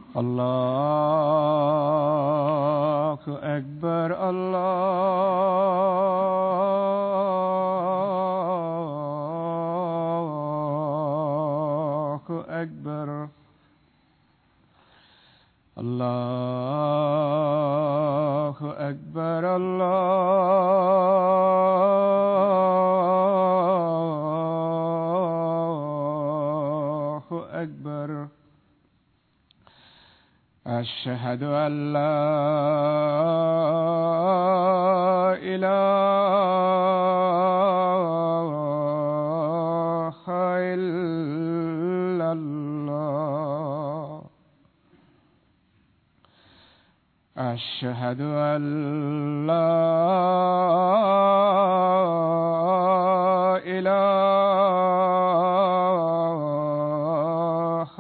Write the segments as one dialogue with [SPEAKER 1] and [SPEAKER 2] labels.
[SPEAKER 1] الله أكبر الله أكبر الله أكبر الله أكبر أشهد أن لا إله إلا الله أشهد أن لا إله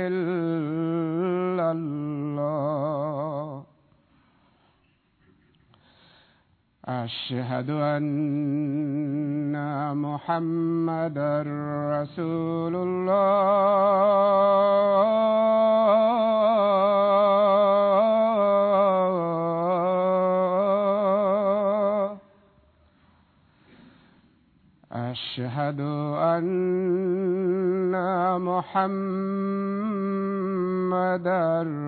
[SPEAKER 1] إلا الله أشهد أن محمدًا رسول الله أشهد أن محمدًا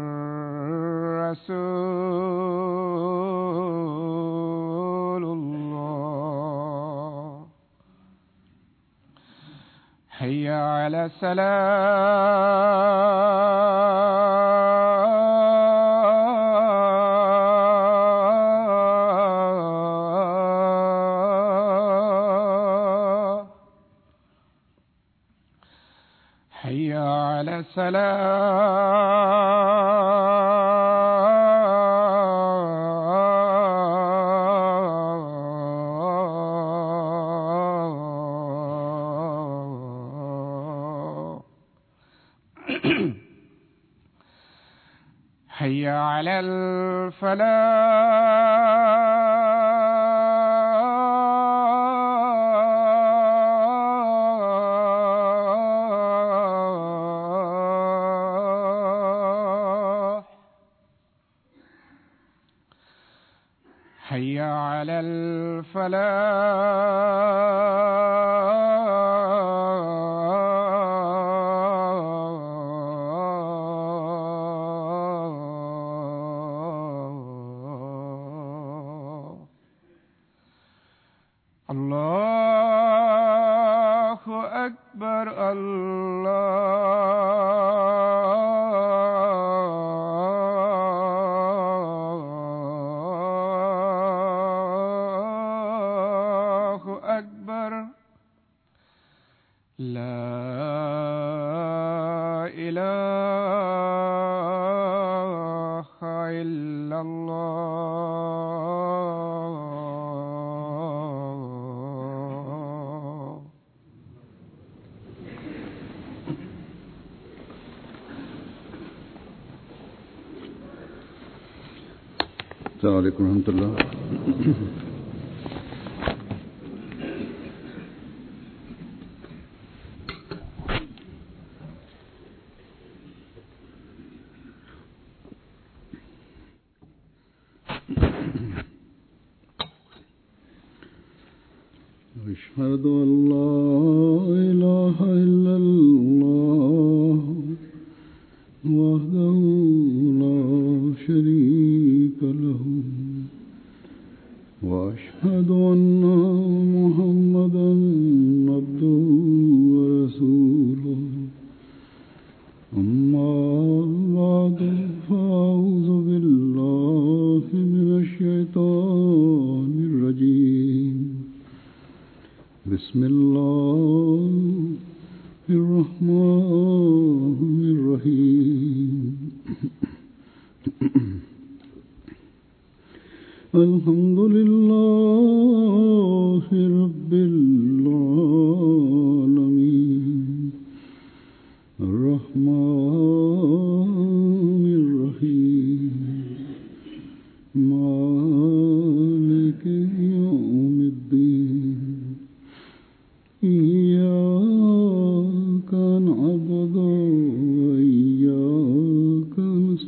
[SPEAKER 1] رسول الله حي على الصلاة حي على الصلاة حي على الفلاح حي على الفلاح الله أكبر الله أكبر لا إله إلا الله
[SPEAKER 2] السلام عليكم ورحمة الله. أشهد أن لا إله إلا الله وحده لا شريك له وأشهد أن محمدًا عبده ورسوله أما بعد فأعوذ بالله من الشيطان الرجيم بسم الله الرحمن الرحيم الحمد لله رب العالمين الرحمن الرحيم مالك يوم الدين إياك نعبد وإياك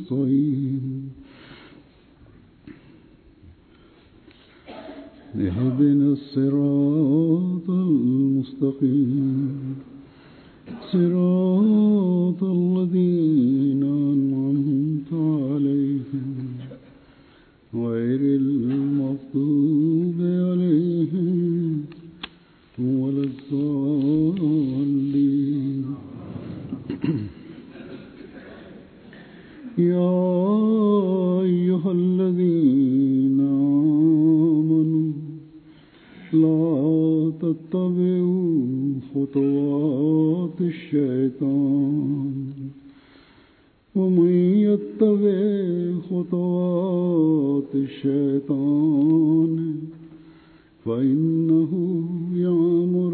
[SPEAKER 2] يا أيها الذين آمنوا لا تتبعوا خطوات الشيطان ومن يتبع خطوات الشيطان فإنه يأمر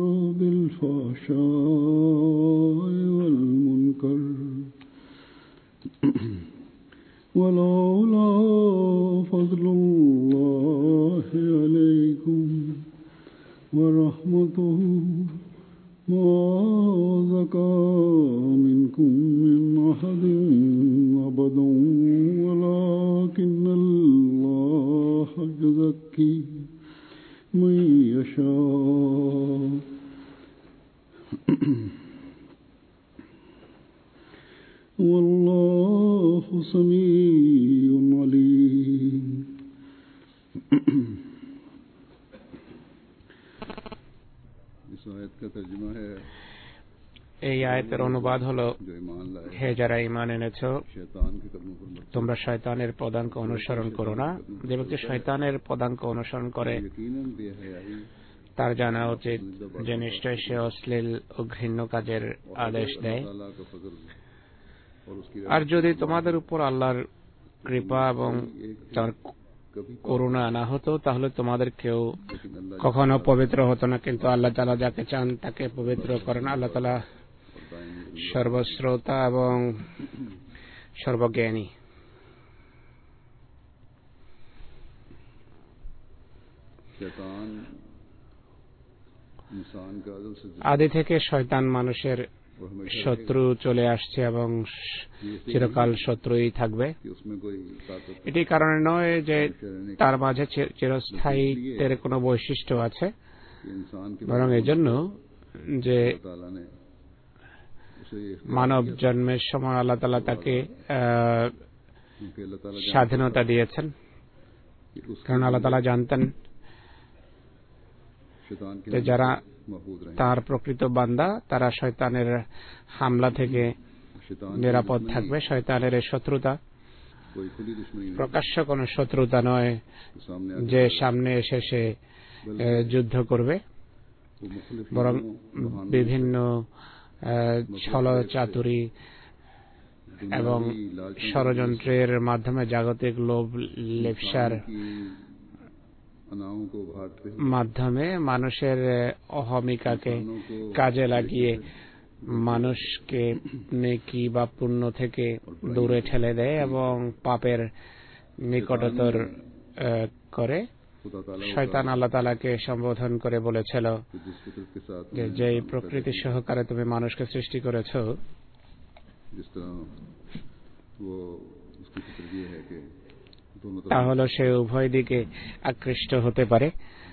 [SPEAKER 2] بالفحشاء والمنكر ولولا فضل الله عليكم ورحمته ما زكى منكم من أحد أبدا ولكن الله يزكي من يشاء والله سميع عليم इस आयत का तर्जुमा है
[SPEAKER 3] এই আয়াতের অনুবাদ হলো,
[SPEAKER 2] जो ईमान लाए
[SPEAKER 3] হে যারা ঈমান এনেছো,
[SPEAKER 2] शैतान के कदमों पर मत
[SPEAKER 3] তোমরা শয়তানের পদাঙ্ক অনুসরণ করো না। যে ব্যক্তি শয়তানের পদাঙ্ক অনুসরণ করে
[SPEAKER 2] यकीनन बेहयाई
[SPEAKER 3] তার জানা উচিত যে নিশ্চয় সে অশ্লীল ও ঘৃণ্য কাজের আদেশ দেয়।
[SPEAKER 2] अल्लाह का फजल और उसकी
[SPEAKER 3] আর যদি তোমাদের উপর আল্লাহর কৃপা এবং তার করুণা না হতো তাহলে তোমাদের কেউ কখনো পবিত্র হতো না। কিন্তু আল্লাহ তাআলা যাকে চান তাকে পবিত্র করেন। আল্লাহ তাআলা সর্বশ্রোতা এবং সর্বজ্ঞানী।
[SPEAKER 2] शैतान इंसान का अज़ल से
[SPEAKER 3] আদি থেকে শয়তান মানুষের শত্রু চলে আসছে এবং চিরকাল শত্রুই থাকবে।
[SPEAKER 2] कि उसमें कोई ताकत
[SPEAKER 3] এটি কারণে নয় যে তার মাঝে চিরস্থায়িত্বের কোনো বৈশিষ্ট্য আছে,
[SPEAKER 2] इंसान के
[SPEAKER 3] বরং এজন্য যে
[SPEAKER 2] अल्लाह ताला ने उसे
[SPEAKER 3] মানব জন্মের সময় আল্লাহ তাআলা তাকে
[SPEAKER 2] क्योंकि अल्लाह ताला
[SPEAKER 3] স্বাধীনতা দিয়েছেন,
[SPEAKER 2] कि उसके
[SPEAKER 3] কারণ আল্লাহ তাআলা জানতেন
[SPEAKER 2] शैतान के
[SPEAKER 3] যে যারা
[SPEAKER 2] महफूज रहे।
[SPEAKER 3] তার প্রকৃত বান্দা তারা শয়তানের হামলা থেকে
[SPEAKER 2] शैतान
[SPEAKER 3] নিরাপদ থাকবে। শয়তানের এই শত্রুতা
[SPEAKER 2] कोई खुली दुश्मनी नहीं
[SPEAKER 3] প্রকাশ্য কোনো শত্রুতা নয়
[SPEAKER 2] जो सामने
[SPEAKER 3] যে सामने এসে সে যুদ্ধ করবে,
[SPEAKER 2] वो मुख्तलिफ
[SPEAKER 3] বরং বিভিন্ন ছল চাতুরি এবং ষড়যন্ত্রের মাধ্যমে জাগতিক লোভ লেপসার
[SPEAKER 2] अनाओं को भागते
[SPEAKER 3] মাধ্যমে মানুষের অহমিকাকে কাজে লাগিয়ে মানুষকে নেকি বা পুণ্য থেকে দূরে ঠেলে দেয় এবং পাপের নিকটতর করে।
[SPEAKER 2] खुदा ताला
[SPEAKER 3] শয়তান আল্লাহ তাআলাকে সম্বোধন করে বলেছিল
[SPEAKER 2] को जिस फितरत के साथ
[SPEAKER 3] যে যেই প্রকৃতি সহকারে তুমি মানুষকে সৃষ্টি করেছো,
[SPEAKER 2] जिस तरह वो उसकी फितरत ये है कि दोनों
[SPEAKER 3] তা
[SPEAKER 2] तरफ
[SPEAKER 3] হলো সে উভয় দিকে আকৃষ্ট হতে পারে।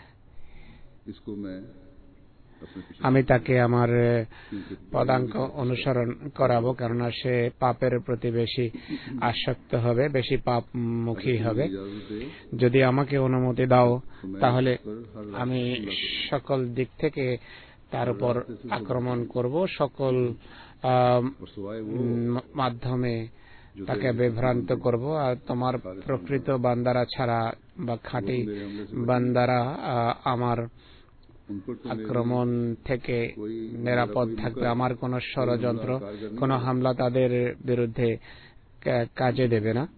[SPEAKER 2] इसको मैं अपने पीछे
[SPEAKER 3] আমি তাকে আমার পদাঙ্ক অনুসরণ করাবো, কেননা সে পাপের প্রতি বেশি আসক্ত হবে, বেশি পাপমুখী হবে।
[SPEAKER 2] इजाजत दे
[SPEAKER 3] যদি আমাকে অনুমতি দাও তাহলে আমি সকল দিক থেকে তার উপর আক্রমণ করব, সকল
[SPEAKER 2] और सिवाय वो
[SPEAKER 3] মাধ্যমে তাকে বিভ্রান্ত করব। আর তোমার প্রকৃত বান্দারা ছাড়া বা খাঁটি বান্দারা আমার
[SPEAKER 2] उन पर तो
[SPEAKER 3] আক্রমণ থেকে নিরাপদ থাকবে। আমার কোনো ষড়যন্ত্র, কোনো হামলা তাদের বিরুদ্ধে কাজে দেবে না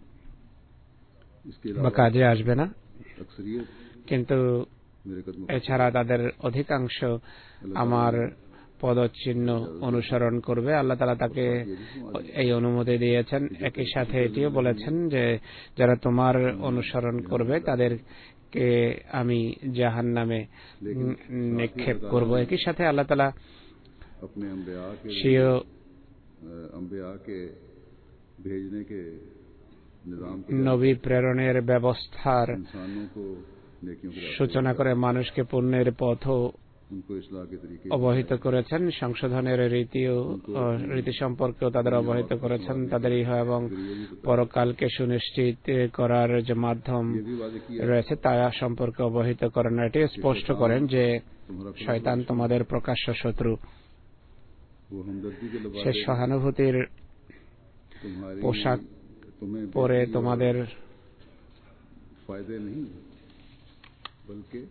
[SPEAKER 2] इसके
[SPEAKER 3] বা
[SPEAKER 2] अलावा
[SPEAKER 3] কাজে আসবে না।
[SPEAKER 2] अक्सरियत
[SPEAKER 3] কিন্তু
[SPEAKER 2] मेरे कदमों
[SPEAKER 3] এছাড়া তাদের অধিকাংশ আমার পদচিহ্ন অনুসরণ করবে। আল্লাহ তাআলা তাকে এই অনুমতি দিয়েছেন। একই সাথে এটিও বলেছেন যে যারা তোমার অনুসরণ করবে তাদেরকে আমি জাহান্নামে নিক্ষেপ করব। একই সাথে আল্লাহ তাআলা
[SPEAKER 2] अपने
[SPEAKER 3] স্বীয়
[SPEAKER 2] अंबिया के भेजने के निजाम के
[SPEAKER 3] নবী প্রেরণের ব্যবস্থার
[SPEAKER 2] इंसानों को नेकियों के
[SPEAKER 3] সূচনা করে মানুষকে পুণ্যের পথও
[SPEAKER 2] उनको इस्लाह के तरीके
[SPEAKER 3] অবহিত করেছেন, সংশোধনের রীতি সম্পর্কেও তাদের অবহিত করেছেন, তাদের ইহ এবং পরকালকে সুনিশ্চিত করার যে মাধ্যম
[SPEAKER 2] ये भी वादे किया
[SPEAKER 3] রয়েছে তা সম্পর্কে অবহিত করেন। এটি স্পষ্ট করেন যে শয়তান তোমাদের প্রকাশ্য শত্রু।
[SPEAKER 2] वो हमदर्दी के
[SPEAKER 3] সে
[SPEAKER 2] लबादे
[SPEAKER 3] সহানুভূতির
[SPEAKER 2] तुम्हारी
[SPEAKER 3] পোশাক
[SPEAKER 2] तुम्हें
[SPEAKER 3] পরে
[SPEAKER 2] बेहतरी और
[SPEAKER 3] তোমাদের
[SPEAKER 2] फायदे नहीं बल्कि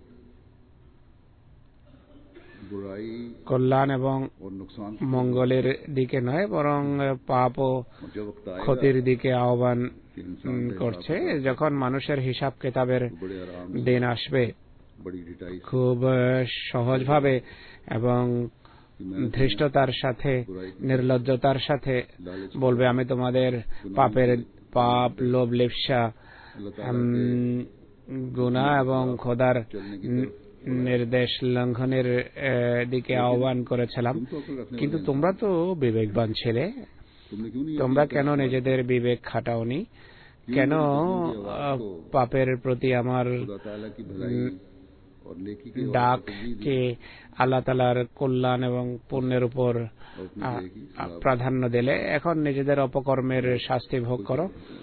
[SPEAKER 2] बुराई
[SPEAKER 3] কল্যাণ এবং
[SPEAKER 2] और नुकसान
[SPEAKER 3] মঙ্গলের দিকে নয় বরং পাপ ও
[SPEAKER 2] और जब वक्त आएगा
[SPEAKER 3] ক্ষতির দিকে আহ্বান
[SPEAKER 2] कि इंसान का
[SPEAKER 3] করছে।
[SPEAKER 2] हिसाब
[SPEAKER 3] যখন মানুষের হিসাব কিতাবের
[SPEAKER 2] किताब बड़े आराम
[SPEAKER 3] দিন আসবে
[SPEAKER 2] बड़ी डिटाई से
[SPEAKER 3] খুব সহজভাবে এবং
[SPEAKER 2] कि मैंने
[SPEAKER 3] ধৃষ্টতার সাথে নির্লজ্জতার সাথে বলবে, আমি তোমাদের পাপ লোভ লিপ্সা
[SPEAKER 2] अल्लाह ताला
[SPEAKER 3] গুনাহ এবং খোদার
[SPEAKER 2] चलने की तरफ
[SPEAKER 3] নির্দেশ লঙ্ঘনের দিকে আহ্বান করেছিলাম,
[SPEAKER 2] तुम तो अकल रखने
[SPEAKER 3] কিন্তু
[SPEAKER 2] वाले
[SPEAKER 3] তোমরা তো বিবেকবান ছিলে,
[SPEAKER 2] तुमने क्यों नहीं
[SPEAKER 3] তোমরা
[SPEAKER 2] अपनी
[SPEAKER 3] কেন
[SPEAKER 2] तरफ
[SPEAKER 3] নিজেদের বিবেক খাটাওনি? কেন পাপের প্রতি আমার
[SPEAKER 2] खुदा ताला की भलाई और नेकी की ओर
[SPEAKER 3] ডাককে আল্লাহ তাআলার কল্যাণ এবং পুণ্যের উপর প্রাধান্য দিলে এখন নিজেদের অপকর্মের শাস্তি ভোগ করো?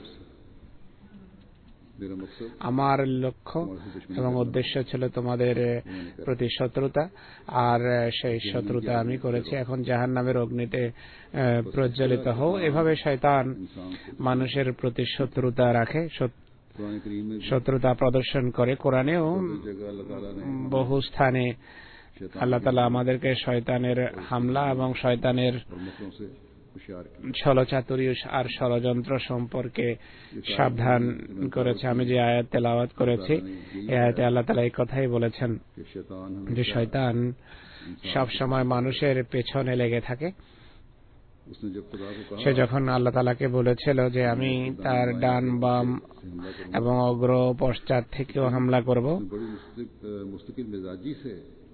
[SPEAKER 2] मेरा मकसद
[SPEAKER 3] আমার লক্ষ্য এবং উদ্দেশ্য ছিল তোমাদের প্রতি শত্রুতা, আর সেই শত্রুতা আমি করেছি। এখন জাহান্নামের অগ্নিতে প্রজ্বলিত হও। এভাবে শয়তান মানুষের প্রতি শত্রুতা রাখে,
[SPEAKER 2] कुरान करीम में
[SPEAKER 3] শত্রুতা প্রদর্শন করে। কোরআনেও
[SPEAKER 2] जगह अल्लाह ताला ने
[SPEAKER 3] বহু স্থানে আল্লাহ তাআলা আমাদেরকে শয়তানের হামলা এবং শয়তানের
[SPEAKER 2] और मकरों से होशियार किया
[SPEAKER 3] ছলচাতুরী আর ষড়যন্ত্র সম্পর্কে সাবধান করেছে। আমি যে আয়াত তেলাওয়াত করেছি, এই আয়াতে আল্লাহ তাআলা এই কথাই বলেছেন
[SPEAKER 2] कि शैतान
[SPEAKER 3] যে
[SPEAKER 2] हमेशा
[SPEAKER 3] শয়তান সব সময় মানুষের পেছনে লেগে থাকে।
[SPEAKER 2] उसने जब खुदा को कहा
[SPEAKER 3] সে যখন আল্লাহ তাআলাকে বলেছিল যে আমি তার ডান বাম এবং অগ্র পশ্চাৎ থেকেও হামলা করব,
[SPEAKER 2] उसने बड़ी मुस्तकिल मिजाजी से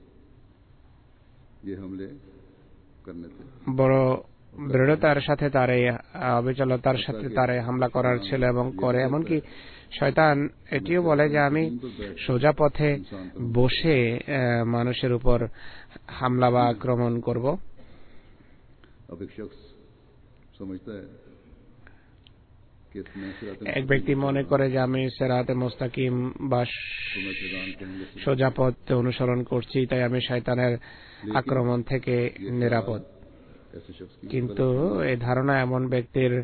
[SPEAKER 2] ये हमले करने थे।
[SPEAKER 3] বড় দৃঢ়তার সাথে তার এই অবিচলতার সাথে তার এই হামলা করার ছিল এবং করে। এমনকি শয়তান এটিও বলে যে আমি সোজা পথে বসে মানুষের উপর হামলা বা আক্রমণ করব।
[SPEAKER 2] अब एक शख्स समझता है कि मैं सिरात
[SPEAKER 3] এক ব্যক্তি মনে করে যে আমি সিরাতে মুস্তাকিম বা
[SPEAKER 2] मैं शैतान के हमले से
[SPEAKER 3] সোজা পথ অনুসরণ করছি, তাই আমি শয়তানের আক্রমণ থেকে নিরাপদ।
[SPEAKER 2] ऐसे शख्स की
[SPEAKER 3] কিন্তু এই ধারণা এমন ব্যক্তির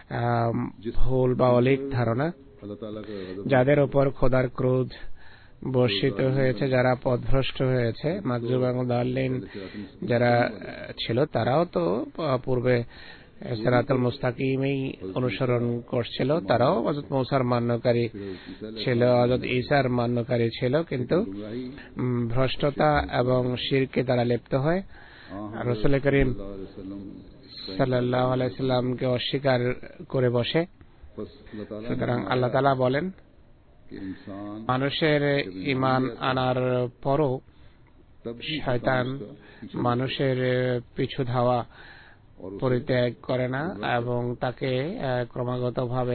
[SPEAKER 3] ভুল বা অলীক ধারণা
[SPEAKER 2] अल्लाह ताला का गजब
[SPEAKER 3] যাদের উপর খোদার ক্রোধ বর্ষিত হয়েছে, যারা পথভ্রষ্ট হয়েছে, মাজজুব এবং দাল্লিন যারা ছিল, তারাও তো পূর্বে সিরাতুল মুস্তাকিমেই অনুসরণ করছিল। তারাও হযরত মূসার মান্যকারী ছিল, হযরত ঈসার মান্যকারী ছিল, কিন্তু ভ্রষ্টতা এবং শিরকে তারা লিপ্ত হয়। রাসূল করিম সাল্লাল্লাহু আলাইহি সাল্লামকে অস্বীকার করে বসে।
[SPEAKER 2] बस अल्लाह ताला
[SPEAKER 3] সুতরাং আল্লাহ তাআলা বলেন,
[SPEAKER 2] कि इंसान
[SPEAKER 3] মানুষের ঈমান আনার পরও
[SPEAKER 2] तब भी
[SPEAKER 3] শয়তান মানুষের পিছু ধাওয়া
[SPEAKER 2] और
[SPEAKER 3] পরিত্যাগ করে না এবং তাকে ক্রমাগতভাবে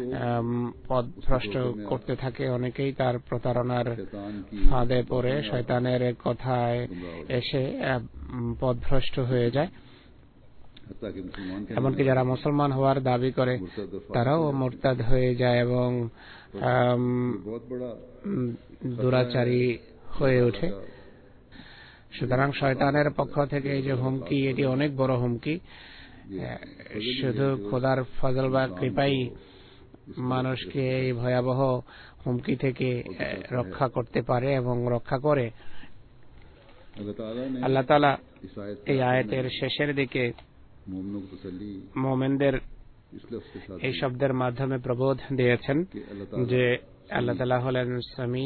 [SPEAKER 3] পথভ্রষ্ট করতে থাকে। অনেকেই তার প্রতারণার
[SPEAKER 2] शैतान की
[SPEAKER 3] ফাঁদে পড়ে শয়তানের কথায় এসে পথভ্রষ্ট হয়ে যায়।
[SPEAKER 2] हत्ता कि मुसलमान के
[SPEAKER 3] এমনকি যারা মুসলমান হওয়ার দাবি করে
[SPEAKER 2] मुर्तद और
[SPEAKER 3] তারাও মুরতাদ হয়ে যায় এবং
[SPEAKER 2] बहुत बड़ा
[SPEAKER 3] দুরাচারী হয়ে ওঠে। সুতরাং শয়তানের পক্ষ থেকে এই যে হুমকি, এটি অনেক বড় হুমকি। শুধু খোদার ফজল বা কৃপাই মানুষকে এই ভয়াবহ হুমকি থেকে রক্ষা করতে পারে এবং রক্ষা করে।
[SPEAKER 2] अल्लाह ताला ने
[SPEAKER 3] আল্লাহ তাআলা
[SPEAKER 2] इस आयत
[SPEAKER 3] এই আয়াতের শেষের দিকে
[SPEAKER 2] मोमिनों को तसल्ली
[SPEAKER 3] মুমিনদের
[SPEAKER 2] इस लफ्ज़ के साथ
[SPEAKER 3] এই শব্দের মাধ্যমে প্রবোধ দিয়েছেন
[SPEAKER 2] कि अल्लाह ताला
[SPEAKER 3] যে আল্লাহ তাআলা হলেন সামি,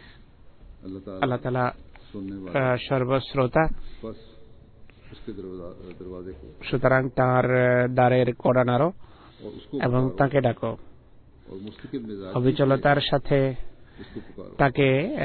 [SPEAKER 3] আল্লাহ তাআলা
[SPEAKER 2] सुनने वाला
[SPEAKER 3] সর্বশ্রোতা।
[SPEAKER 2] बस उसके दरवाजे को
[SPEAKER 3] সুতরাং তার দ্বারের কড়া নাড়ো
[SPEAKER 2] और उसको
[SPEAKER 3] এবং তাকে ডাকো,
[SPEAKER 2] और मुस्तकिल मिजाज
[SPEAKER 3] অবিচলতার সাথে
[SPEAKER 2] उसको पुकारो,
[SPEAKER 3] তাকে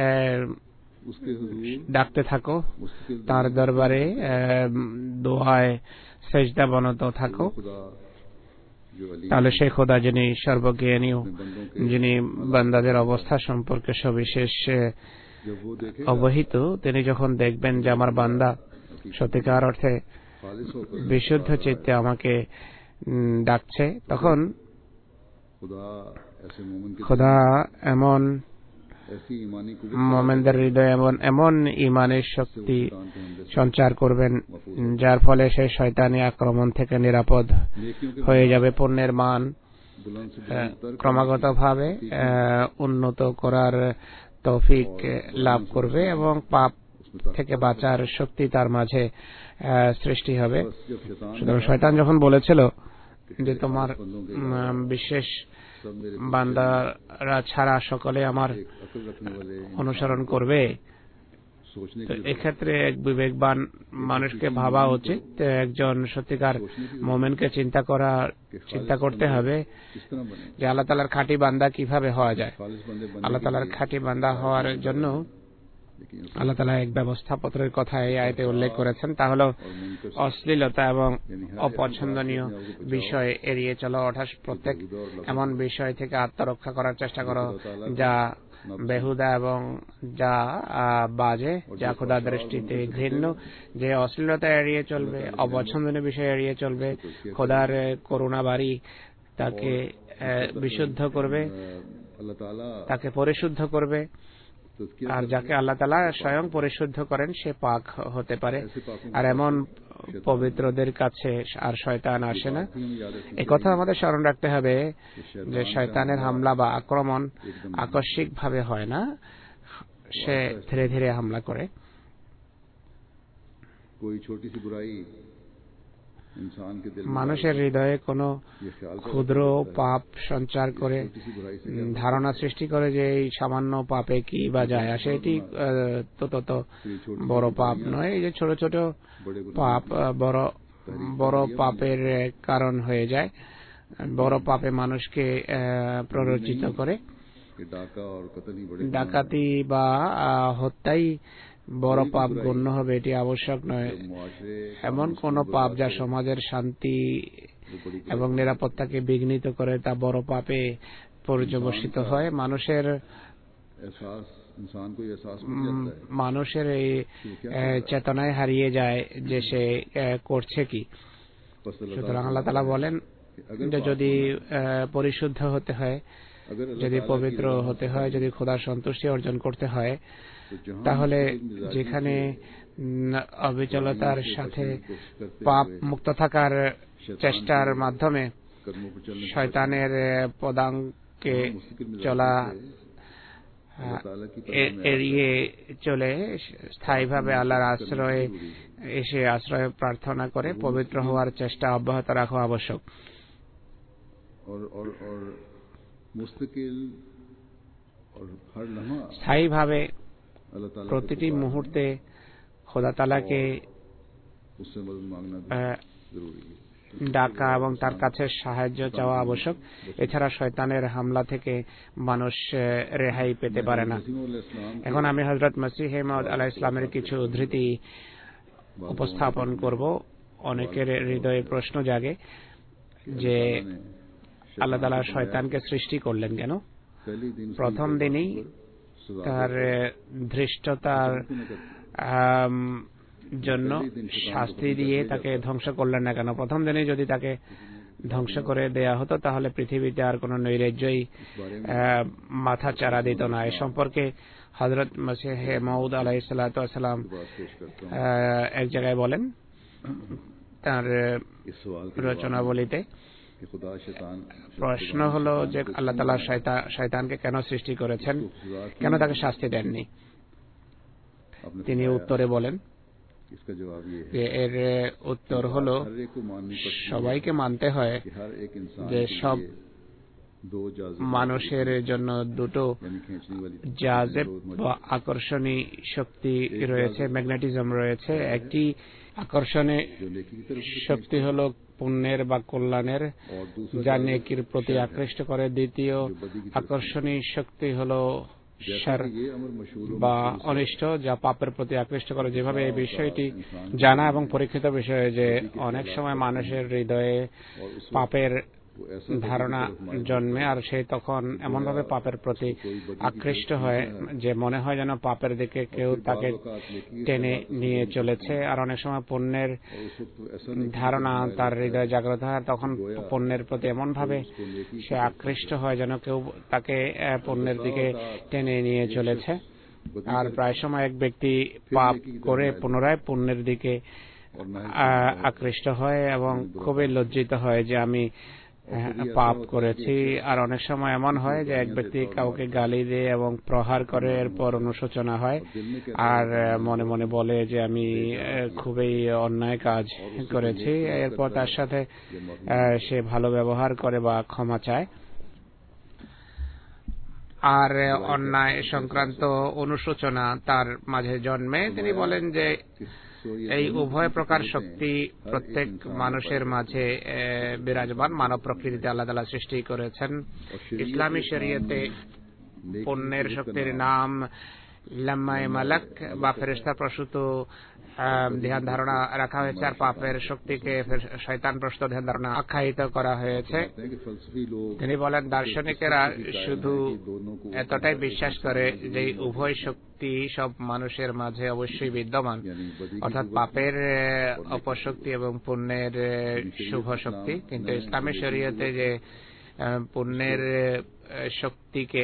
[SPEAKER 2] उसके हुजूर
[SPEAKER 3] ডাকতে থাকো,
[SPEAKER 2] मुस्तकिल
[SPEAKER 3] তার দরবারে দোয়ায় সেজদা বনত থাকো।
[SPEAKER 2] खुदा जो अली
[SPEAKER 3] তাহলে সেই খোদা যিনি সর্বজ্ঞানী,
[SPEAKER 2] बंदों के
[SPEAKER 3] যিনি বান্দাদের অবস্থা সম্পর্কে সবিশেষ
[SPEAKER 2] जब वो देखे
[SPEAKER 3] অবহিত, তিনি যখন দেখবেন যে আমার বান্দা সত্যিকার অর্থে
[SPEAKER 2] खालिस होकर
[SPEAKER 3] বিশুদ্ধ চিত্তে আমাকে ডাকছে, তখন
[SPEAKER 2] खुदा ऐसे मोमिन के
[SPEAKER 3] খোদা এমন
[SPEAKER 2] ऐसी ईमानी कुव्वत
[SPEAKER 3] মোমেনদের হৃদয়ে এমন ইমানের শক্তি
[SPEAKER 2] शैतान के हमले से
[SPEAKER 3] সঞ্চার করবেন যার ফলে সে শয়তানি আক্রমণ থেকে নিরাপদ
[SPEAKER 2] नेकियों के
[SPEAKER 3] হয়ে যাবে। পুণ্যের মান ক্রমাগতভাবে উন্নত করার তৌফিক লাভ করবে এবং পাপ থেকে বাঁচার শক্তি তার মাঝে সৃষ্টি হবে। সুতরাং শয়তান যখন বলেছিল যে তোমার বিশেষ বান্দারা ছাড়া সকলে আমার অনুসরণ করবে, তো এক্ষেত্রে এক বিবেকবান মানুষকে ভাবা উচিত, একজন সত্যিকার মোমেনকে চিন্তা করতে হবে যে আল্লাহ তাআলার খাঁটি বান্দা কিভাবে হওয়া যায়। আল্লাহ তাআলার খাঁটি বান্দা হওয়ার জন্য আল্লাহ তাআলা এক ব্যবস্থাপত্রের কথা এই আয়াতে উল্লেখ করেছেন, তা হলো অশ্লীলতা এবং অপছন্দনীয় বিষয় এড়িয়ে চলো, অর্থাৎ প্রত্যেক এমন বিষয় থেকে আত্মরক্ষা করার চেষ্টা করো যা বেহুদা এবং যা বাজে, যা খোদার দৃষ্টিতে ঘৃণ্য। যে অশ্লীলতা এড়িয়ে চলবে, অপছন্দনীয় বিষয় এড়িয়ে চলবে, খোদার করুণাবাড়ি তাকে বিশুদ্ধ করবে, তাকে পরিশুদ্ধ করবে, আর যাকে আল্লাহ তাআলা স্বয়ং পরিশুদ্ধ করেন সে পাক হতে পারে। আর এমন পবিত্রদের কাছে আর শয়তান আসে না। এই কথা আমাদের স্মরণ রাখতে হবে যে শয়তানের হামলা বা আক্রমণ আকস্মিক ভাবে হয় না, সে ধীরে ধীরে হামলা করে। মানুষের হৃদয়ে কোনো ক্ষুদ্র পাপ সঞ্চার করে ধারণা সৃষ্টি করে যে এই সামান্য পাপে কি বা যায় আসে, এটি তত বড় পাপ নয়। এই যে ছোট ছোট পাপ বড় পাপের কারণ হয়ে যায়, বড় পাপে মানুষকে প্ররোচিত করে। ডাকাতি বা হত্যাই বড় পাপ গণ্য হবে এটি আবশ্যক নয়। এমন কোন পাপ যা সমাজের শান্তি এবং নিরাপত্তাকে বিঘ্নিত করে তা বড় পাপে পর্যবসিত হয়। মানুষের এই চেতনায় হারিয়ে যায় যে সে করছে কি। সুতরাং আল্লাহ তাআলা বলেন যে যদি পরিশুদ্ধ হতে হয়, যদি পবিত্র হতে হয়, যদি খোদার সন্তুষ্টি অর্জন করতে হয়, তাহলে যেখানে অবিচলতার সাথে পাপ মুক্ত থাকার চেষ্টার মাধ্যমে শয়তানের পদাঙ্কে চলা এড়িয়ে চলে স্থায়ীভাবে আল্লাহর আশ্রয়ে এসে আশ্রয় প্রার্থনা করে পবিত্র হওয়ার চেষ্টা অব্যাহত রাখা আবশ্যক। স্থায়ীভাবে প্রতিটি মুহূর্তে খোদা তাআলাকে ডাকা এবং তার কাছে সাহায্য চাওয়া আবশ্যক। এছাড়া শয়তানের হামলা থেকে মানুষ রেহাই পেতে পারে না। এখন আমি হযরত মসিহ মাউদ আলাইহিস সালামের কিছু উদ্ধৃতি উপস্থাপন করব। অনেকের হৃদয়ে প্রশ্ন জাগে যে আল্লাহ তাআলা শয়তানকে সৃষ্টি করলেন কেন? প্রথম দিনেই তার ধৃষ্টতার জন্য শাস্তি দিয়ে তাকে ধ্বংস করলেন না কেন? প্রথম দিনে যদি তাকে ধ্বংস করে দেয়া হতো তাহলে পৃথিবীতে আর কোনো নৈরাজ্যই মাথা চারা দিত না। এ সম্পর্কে হযরত মসিহ মাউদ আলাইহিস সালাতু ওয়াস সালাম এক জায়গায় বলেন তার রচনাবলীতে, প্রশ্ন হলো যে আল্লাহ তাআলা শয়তানকে কেন সৃষ্টি করেছেন, কেন তাকে শাস্তি দেননি? তিনি উত্তরে বলেন, এর উত্তর হলো সবাইকে মানতে হয় যে সব মানুষের জন্য দুটো জাযেব বা আকর্ষণী শক্তি রয়েছে, ম্যাগনেটিজম রয়েছে। একটি আকর্ষণী শক্তি হলো পুণ্যের বা কল্যাণের, যা নেকির প্রতি আকৃষ্ট করে। দ্বিতীয় আকর্ষণী শক্তি হলো শার বা অনিষ্ট, যা পাপের প্রতি আকৃষ্ট করে। যেভাবে এই বিষয়টি জানা এবং পরীক্ষিত বিষয় যে অনেক সময় মানুষের হৃদয়ে পাপের ধারণা জন্মে, আর সে তখন এমনভাবে পাপের প্রতি আকৃষ্ট হয় যে মনে হয় যেন পাপের দিকে কেউ তাকে টেনে নিয়ে চলেছে। আর অনেক সময় পুণ্যের ধারণা তার হৃদয়ে জাগ্রত হয়, তখন পুণ্যের প্রতি এমনভাবে সে আকৃষ্ট হয় যেন কেউ তাকে পুণ্যের দিকে টেনে নিয়ে চলেছে। আর প্রায় সময় এক ব্যক্তি পাপ করে পুনরায় পুণ্যের দিকে আকৃষ্ট হয় এবং খুবই লজ্জিত হয় যে আমি পাপ করেছি। আর অনেক সময় এমন হয় যে এক ব্যক্তি কাউকে গালি দিয়ে এবং প্রহার করে, এরপর অনুশোচনা হয় আর মনে মনে বলে যে আমি খুবই অন্যায় কাজ করেছি। এরপর তার সাথে সে ভালো ব্যবহার করে বা ক্ষমা চায়। আর অন্যায় সংক্রান্ত অনুশোচনা তার মাঝে জন্মে। তিনি বলেন যে এই উভয় প্রকার শক্তি প্রত্যেক মানুষের মাঝে বিরাজমান। মানব প্রকৃতিতে আল্লাহ তাআলা সৃষ্টি করেছেন। ইসলামী শরীয়তে পুণ্যের শক্তির নাম লাম্মায়ে মালাক বা ফেরেশতা প্রসূত ধ্যান ধারণা রাখা হয়েছে, আর পাপের শক্তিকে শয়তান প্রসূত ধ্যান ধারণা আখ্যায়িত করা হয়েছে। তিনি বলেন দার্শনিকেরা শুধু এতটাই বিশ্বাস করে যে উভয় শক্তি সব মানুষের মাঝে অবশ্যই বিদ্যমান, অর্থাৎ পাপের অপশক্তি এবং পুণ্যের শুভ শক্তি। কিন্তু ইসলামী শরীয়তে যে পুণ্যের শক্তিকে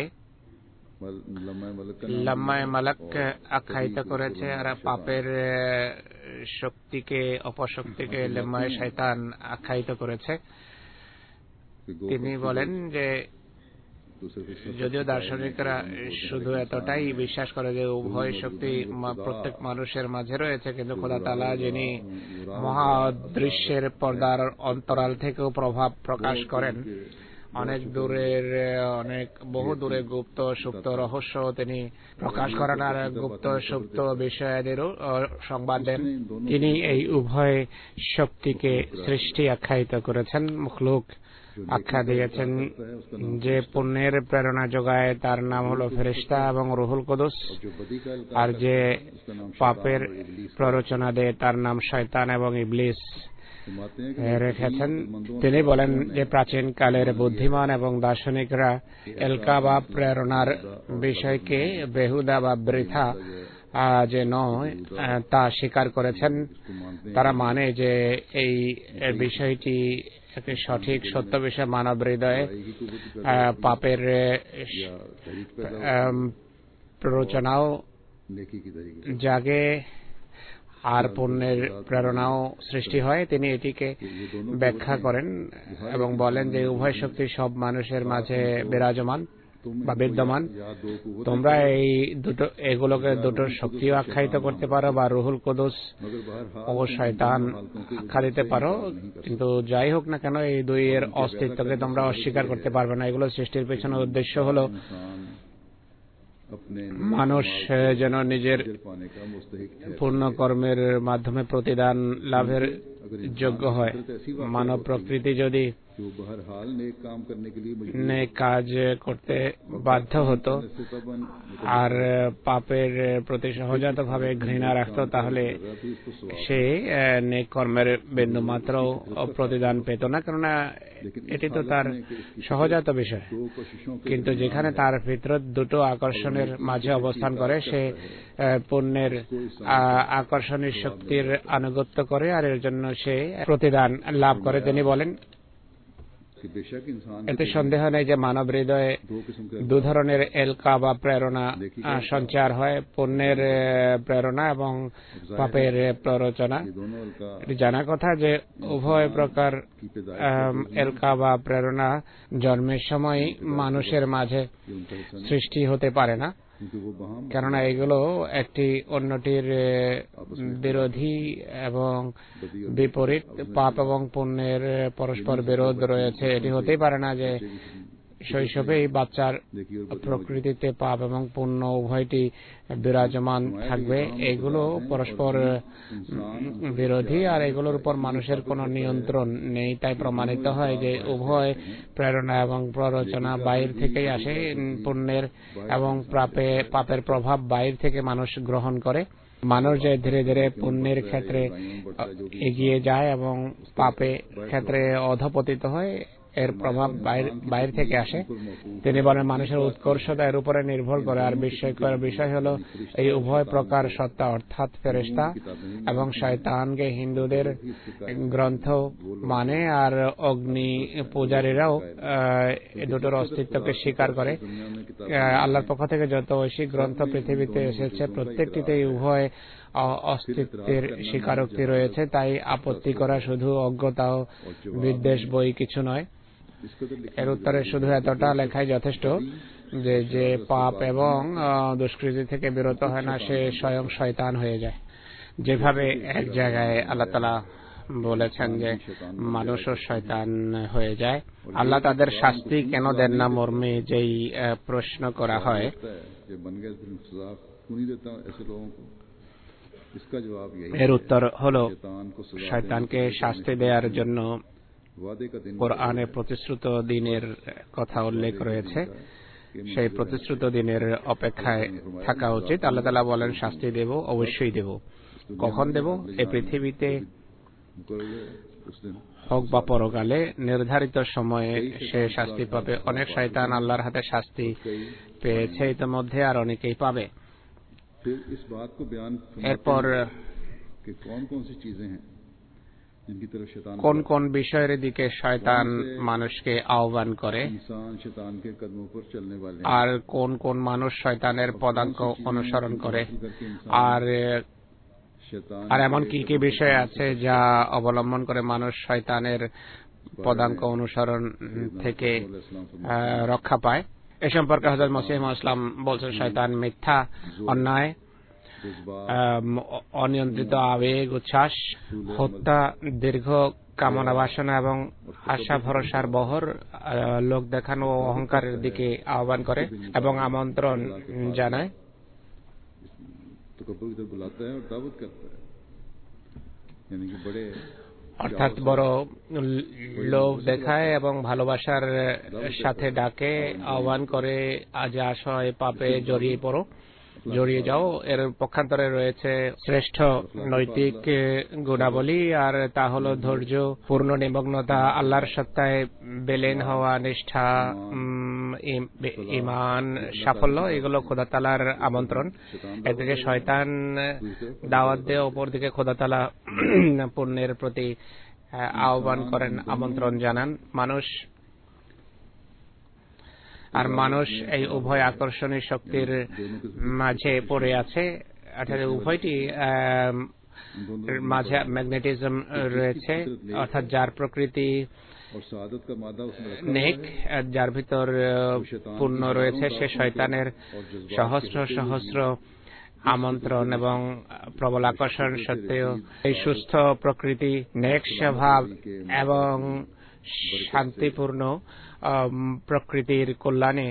[SPEAKER 3] লাম্মায়ে মালাক আখ্যায়িত করেছে আর পাপের শক্তিকে অপশক্তিকে লাম্মায়ে শয়তান আখ্যায়িত করেছে। তিনি বলেন যে যদিও দার্শনিকরা শুধু এতটাই বিশ্বাস করে যে উভয় শক্তি প্রত্যেক মানুষের মাঝে রয়েছে, কিন্তু খোদা তাআলা যিনি মহাদৃশ্যের পর্দার অন্তরাল থেকেও প্রভাব প্রকাশ করেন, অনেক দূরের বহু দূরে গুপ্ত সুপ্ত রহস্য তিনি প্রকাশ করেন আর গুপ্ত সুপ্ত বিষয়াদেরও সংবাদ দেন। তিনি এই উভয় শক্তিকে সৃষ্টি আখ্যায়িত করেছেন, মখলুক আখ্যা দিয়েছেন। যে পুণ্যের প্রেরণা যোগায় তার নাম হলো ফেরেশতা এবং রুহুল কুদুস, আর যে পাপের প্ররোচনা দেয় তার নাম শয়তান এবং ইবলিস রেখেছেন। তিনি বলেন যে প্রাচীন কালের বুদ্ধিমান এবং দার্শনিকরা এলকা বা প্রেরণার বিষয়কে বেহুদা বা বৃথা যে নয় তা স্বীকার করেছেন। তারা মানে যে এই বিষয়টি একটি সঠিক সত্য বিষয়। মানব হৃদয়ে পাপের প্ররোচনাও জাগে আর পুণ্যের প্রেরণাও সৃষ্টি হয়। তিনি এটিকে ব্যাখ্যা করেন এবং বলেন যে উভয় শক্তি সব মানুষের মাঝে বিরাজমান বা বিদ্যমান। তোমরা এগুলোকে দুটো শক্তিও আখ্যায়িত করতে পারো বা রুহুল কুদুস ও শয়তান আখ্যা দিতে পারো, কিন্তু যাই হোক না কেন এই দুইয়ের অস্তিত্বকে তোমরা অস্বীকার করতে পারবে না। এগুলো সৃষ্টির পেছনে উদ্দেশ্য হলো মানুষ যেন নিজের পূর্ণ কর্মের মাধ্যমে প্রতিদান লাভের যোগ্য হয়। মানব প্রকৃতি যদি নেক কাজ করতে বাধ্য হতো আর পাপের প্রতি সহজাতভাবে ঘৃণা রাখত, তাহলে সে নেক কর্মের বিন্দু মাত্র প্রতিদান পেত না, কেননা এটি তো তার সহজাত বিষয়। কিন্তু যেখানে তার ফিতরত দুটো আকর্ষণের মাঝে অবস্থান করে, সে পুণ্যের আকর্ষণীয় শক্তির আনুগত্য করে আর এর জন্য সে প্রতিদান লাভ করে। তিনি বলেন এতে সন্দেহ নেই যে মানব হৃদয়ে দু ধরনের এলকা বা প্রেরণা সঞ্চার হয়, পুণ্যের প্রেরণা এবং পাপের প্ররোচনা। জানা কথা যে উভয় প্রকার এলকা বা প্রেরণা জন্মের সময় মানুষের মাঝে সৃষ্টি হতে পারে না, কেননা এগুলো একটি অন্যটির বিরোধী এবং বিপরীত। পাপ এবং পুণ্যের পরস্পর বিরোধ রয়েছে। এটি হতেই পারে না যে শৈশবেই বাচ্চার প্রকৃতিতে পাপ এবং পুণ্য উভয়টি বিরাজমান থাকবে। এগুলো পরস্পর বিরোধী আর এগুলোর উপর মানুষের কোনো নিয়ন্ত্রণ নেই। তাই প্রমাণিত হয় যে উভয় প্রেরণা এবং প্ররোচনা বাইর থেকেই আসে। পুণ্যের এবং পাপের প্রভাব বাইর থেকে মানুষ গ্রহণ করে। মানুষ যে ধীরে ধীরে পুণ্যের ক্ষেত্রে এগিয়ে যায় এবং পাপের ক্ষেত্রে অধঃপতিত হয়, এর প্রভাব বাইরে থেকে আসে। তিনি বলেন মানুষের উৎকর্ষতা এর উপরে নির্ভর করে। আর বিস্ময়কর বিষয় হলো এই উভয় প্রকার সত্তা অর্থাৎ ফেরেশতা এবং শয়তানকে হিন্দুদের গ্রন্থ মানে আর অগ্নি পূজারীরাও দুটোর অস্তিত্বকে স্বীকার করে। আল্লাহর পক্ষ থেকে যত ঐশিক গ্রন্থ পৃথিবীতে এসেছে প্রত্যেকটিতে উভয় অস্তিত্বের স্বীকারোক্তি রয়েছে। তাই আপত্তি করা শুধু অজ্ঞতা ও বিদ্বেষ বই কিছু নয়।
[SPEAKER 2] इस कदर
[SPEAKER 3] এর উত্তরে শুধু এতটা লেখাই যথেষ্ট যে যে পাপ এবং দুষ্কৃতি থেকে বিরত হয় না সে স্বয়ং শয়তান হয়ে যায়। যেভাবে এক জায়গায় আল্লাহ তাআলা বলেছেন যে মানুষও শয়তান হয়ে যায়। আল্লাহ তাদের শাস্তি কেন দেন না মর্মে যেই প্রশ্ন করা হয়, এর উত্তর হলো শয়তানকে শাস্তি দেওয়ার জন্য কোরআনে প্রতিশ্রুত দিনের কথা উল্লেখ রয়েছে। সেই প্রতিশ্রুত দিনের অপেক্ষায় থাকা উচিত। আল্লাহ তাআলা বলেন শাস্তি দেব, অবশ্যই দেব। কখন দেব? এই পৃথিবীতে হোক বা পরকালে নির্ধারিত সময়ে সে শাস্তি পাবে। অনেক শয়তান আল্লাহর হাতে শাস্তি পেয়েছে ইতিমধ্যে, আর অনেকেই পাবে। এরপর কোন কোন বিষয়ের দিকে শয়তান মানুষকে আহ্বান করে আর কোন কোন মানুষ শয়তানের পদাঙ্ক অনুসরণ করে, আর এমন কি কি বিষয় আছে যা অবলম্বন করে মানুষ শয়তানের পদাঙ্ক অনুসরণ থেকে রক্ষা পায়। এ সম্পর্কে হযরত মসিহ মাউদ ইসলাম বলছেন শয়তান মিথ্যা, অন্যায়, অনিয়ন্ত্রিত আবেগ, উচ্ছ্বাস, হত্যা, দীর্ঘ কামনা বাসনা এবং আশা ভরসার বহর, লোক দেখানো ও অহংকারের দিকে আহ্বান করে এবং আমন্ত্রণ জানায়। অর্থাৎ বড় লোভ দেখায় এবং ভালোবাসার সাথে ডাকে, আহ্বান করে আজ আসয় পাপে জড়িয়ে যাও। এর পক্ষান্তরে রয়েছে শ্রেষ্ঠ নৈতিক গুণাবলী, আর তা হলো ধৈর্য, পূর্ণ নিমগ্নতা, আল্লাহর সত্তায় বেলেন হওয়া, নিষ্ঠা, ঈমান, সাফল্য। এগুলো খোদা তাআলার আমন্ত্রণ। একদিকে শয়তান দাওয়াত দেয়, অপরদিকে খোদা তাআলা পুণ্যের প্রতি আহ্বান করেন, আমন্ত্রণ জানান। মানুষ এই উভয় আকর্ষণীয় শক্তির মাঝে পড়ে আছে। উভয়টি মাঝে ম্যাগনেটিজম রয়েছে, অর্থাৎ যার প্রকৃতি নেক, যার ভিতর পুণ্য রয়েছে, সে শয়তানের সহস্র সহস্র আমন্ত্রণ এবং প্রবল আকর্ষণ সত্ত্বেও এই সুস্থ প্রকৃতি, নেক স্বভাব এবং শান্তিপূর্ণ প্রকৃতির কল্যাণে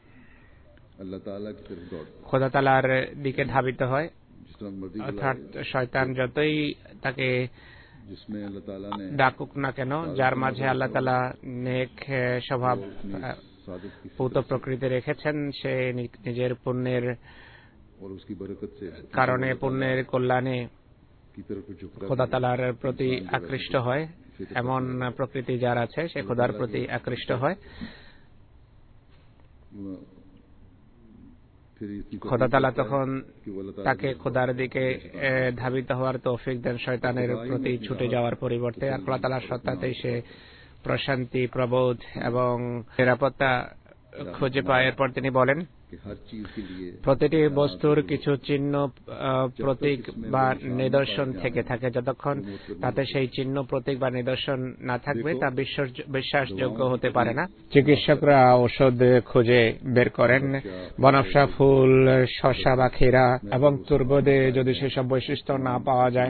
[SPEAKER 3] খোদা তাআলার দিকে ধাবিত হয়। অর্থাৎ শয়তান যতই তাকে ডাকুক না কেন, যার মাঝে আল্লাহ তাআলা নেক স্বভাব পূত প্রকৃতি রেখেছেন, সে নিজের পুণ্যের কারণে, পুণ্যের কল্যাণে খোদা তাআলার প্রতি আকৃষ্ট হয়। এমন প্রকৃতি যার আছে সে খোদার প্রতি আকৃষ্ট হয়। খোদা তাআলা তখন তাকে খোদার দিকে ধাবিত হওয়ার তৌফিক দেন শয়তানের প্রতি ছুটে যাওয়ার পরিবর্তে। আর খোদা তাআলার সত্তাতেই সে প্রশান্তি, প্রবোধ এবং নিরাপত্তা খুঁজে পায়। এরপর তিনি বলেন প্রতিটি বস্তুর কিছু চিহ্ন, প্রতীক বা নিদর্শন থেকে থাকে। যতক্ষণ তাতে সেই চিহ্ন, প্রতীক বা নিদর্শন না থাকবে তা বিশ্বাসযোগ্য হতে পারে না। চিকিৎসকরা ঔষধ খুঁজে বের করেন, বনফসা ফুল, শসা বা ক্ষীরা এবং তুর্বদে যদি সেসব বৈশিষ্ট্য না পাওয়া যায়,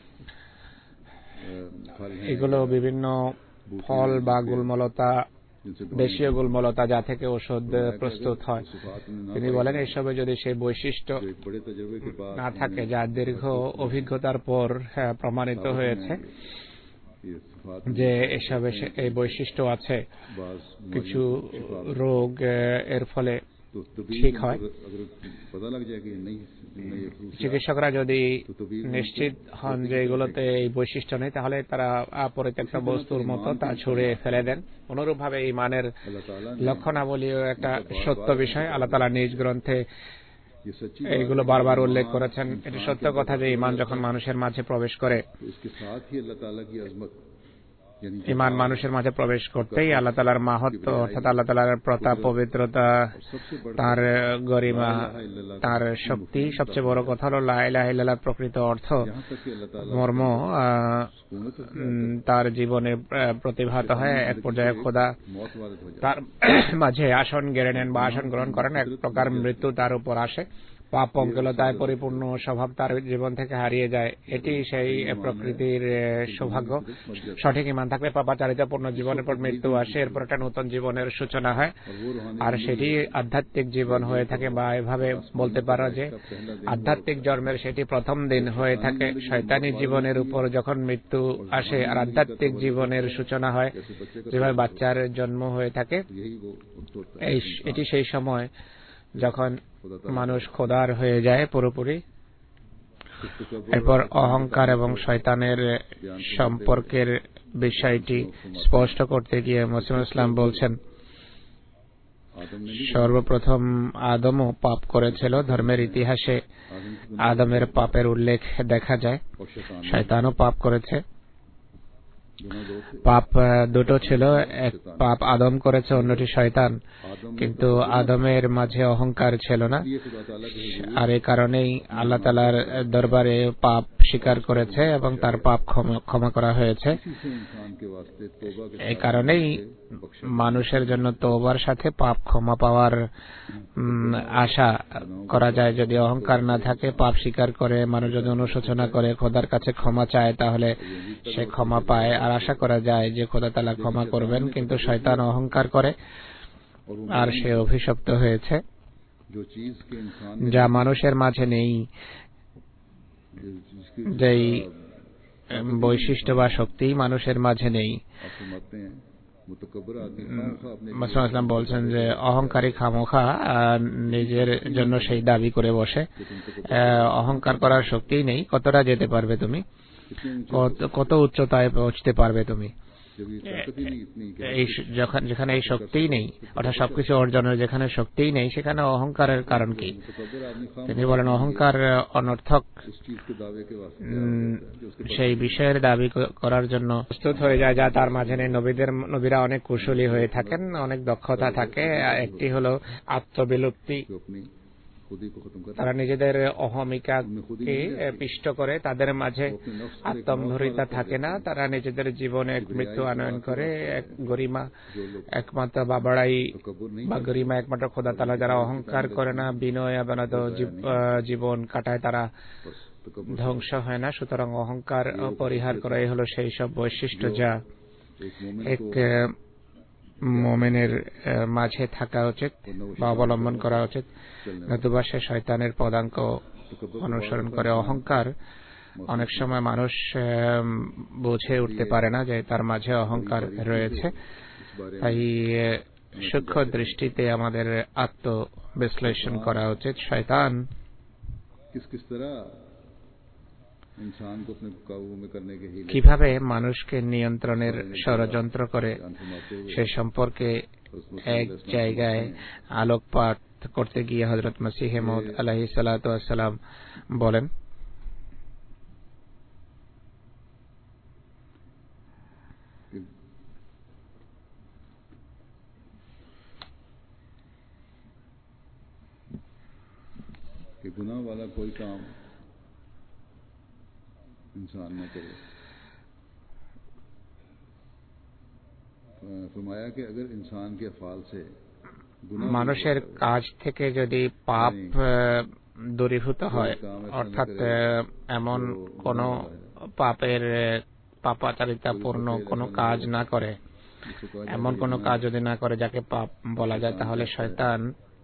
[SPEAKER 3] এগুলো বিভিন্ন ফল বা গুলমলতা, দেশীয় গুলমলতা যা থেকে ওষুধ প্রস্তুত হয়। তিনি বলেন এইসবে যদি সেই বৈশিষ্ট্য না থাকে যা দীর্ঘ অভিজ্ঞতার পর প্রমাণিত হয়েছে যে এসবে এই বৈশিষ্ট্য আছে, কিছু রোগ এর ফলে ঠিক হয়। চিকিৎসকরা যদি নিশ্চিত হন যে এগুলোতে এই বৈশিষ্ট্য নেই, তাহলে তারা পরিত্যক্ত বস্তুর মতো তা ছুঁড়ে ফেলে দেন। অনুরূপভাবে ঈমানের লক্ষণাবলীও একটা সত্য বিষয়। আল্লাহ তাআলা নিজ গ্রন্থে এইগুলো বারবার উল্লেখ করেছেন। এটি সত্য কথা যে ঈমান যখন মানুষের মাঝে প্রবেশ করে ঈমান মানুষের মাঝে প্রবেশ করতেই আল্লাহ তাআলার মাহাত্ম্য অর্থাৎ আল্লাহ তাআলার প্রতাপ, পবিত্রতা, তার গরিমা, তার শক্তি, সবচেয়ে বড় কথা হলো লা ইলাহা ইল্লাল্লাহ প্রকৃত অর্থ মর্ম তার জীবনে প্রতিভাত হয়। এক পর্যায়ে খোদা তার মাঝে আসন গেড়ে নেন বা আসন গ্রহণ করেন, এক প্রকার মৃত্যু তার উপর আসে, পাপ পঙ্কিলতায় পরিপূর্ণ স্বভাব তার জীবন থেকে হারিয়ে যায়। এটি সেই প্রকৃতির সৌভাগ্য। সঠিক ঈমান থাকলে পাপাচারিতাপূর্ণ জীবনের পর মৃত্যু আসে, এরপর একটা নতুন জীবনের সূচনা হয়, আর সেটি আধ্যাত্মিক জীবন হয়ে থাকে, বা এভাবে বলতে পারো যে আধ্যাত্মিক জন্মের সেটি প্রথম দিন হয়ে থাকে। শয়তানি জীবনের উপর যখন মৃত্যু আসে আর আধ্যাত্মিক জীবনের সূচনা হয়, যেভাবে বাচ্চার জন্ম হয়ে থাকে, এটি সেই সময় যখন মানুষ খোদার হয়ে যায় পুরোপুরি। এরপর অহংকার এবং শয়তানের সম্পর্কের বিষয়টি স্পষ্ট করতে গিয়ে মুসলিম ইসলাম বলছেন, সর্বপ্রথম আদমও পাপ করেছিল। ধর্মের ইতিহাসে আদমের পাপের উল্লেখ দেখা যায়। শয়তানও পাপ করেছে। পাপ দুটো ছিল, এক পাপ আদম করেছে, অন্যটি শয়তান। কিন্তু আদমের মাঝে অহংকার ছিল না, আর এই কারণেই আল্লাহ তাআলার দরবারে পাপ স্বীকার করেছে এবং তার পাপ ক্ষমা করা হয়েছে। এই কারণেই মানুষের জন্য তওবার সাথে পাপ ক্ষমা পাওয়ার আশা করা যায়। যদি অহংকার না থাকে, পাপ স্বীকার করে, মানুষ যদি অনুশোচনা করে, খোদার কাছে ক্ষমা চায়, তাহলে সে ক্ষমা পায়, আর আশা করা যায় যে খোদা তাআলা ক্ষমা করবেন। কিন্তু শয়তান অহংকার করে আর সে অভিশপ্ত হয়েছে, যা মানুষের মাঝে নেই। যেই বৈশিষ্ট্য বা শক্তি মানুষের মাঝে নেই। মুসলিম ইসলাম বলছেন যে অহংকারী খামোখা নিজের জন্য সেই দাবি করে বসে। অহংকার করার শক্তিই নেই। কতটা যেতে পারবে তুমি, কত উচ্চতায় পৌঁছতে পারবে তুমি? যেখানে এই শক্তিই নেই, অর্থাৎ সবকিছু অর্জনের যেখানে শক্তিই নেই, সেখানে অহংকারের কারণ কি? তিনি বলেন অহংকার অনর্থক। সেই বিষয়ের দাবি করার জন্য প্রস্তুত হয়ে যায় যা তার মাঝে নেই। নবীরা অনেক কুশলী হয়ে থাকেন, অনেক দক্ষতা থাকে। একটি হলো আত্মবিলুপ্তি। তারা নিজেদের অহমিকাকে পিষ্ট করে, তাদের মাঝে আত্মম্ভরিতা থাকে না। তারা নিজেদের জীবনে এক মৃত্যু আনয়ন করে, এক গরিমা একমাত্র বা বড়াই বা গরিমা একমাত্র খোদা তাআলা। যারা অহংকার করে না, বিনয় অবনত জীবন কাটায়, তারা ধ্বংস হয় না। সুতরাং অহংকার পরিহার করাই হলো সেই সব বৈশিষ্ট্য যা এক মুমিনের মাঝে থাকা উচিত বা অবলম্বন করা উচিত, নতুবা সে শয়তানের পদাঙ্ক অনুসরণ করে। অহংকার অনেক সময় মানুষ বুঝে উঠতে পারে না যে তার মাঝে অহংকার রয়েছে। তাই সূক্ষ্ম দৃষ্টিতে আমাদের আত্মবিশ্লেষণ করা উচিত। শয়তান কিভাবে মানুষকে নিয়ন্ত্রণের ষড়যন্ত্র করে সে সম্পর্কে এক জায়গায় আলোকপাত করতে গিয়ে হযরত মসিহ মাউদ আলাইহিস সালাতু ওয়াস সালাম বলেন,
[SPEAKER 2] कि गुनाह वाला कोई काम इंसान न करे। फरमाया कि अगर इंसान के अफ़ाल से
[SPEAKER 3] মানুষের কাজ থেকে যদি পাপ দূরীভূত হয়, অর্থাৎ এমন কোন পাপের পাপাচারিতাপূর্ণ কোন কাজ না করে, এমন কোন কাজ যদি না করে যাকে পাপ বলা যায়, তাহলে শয়তান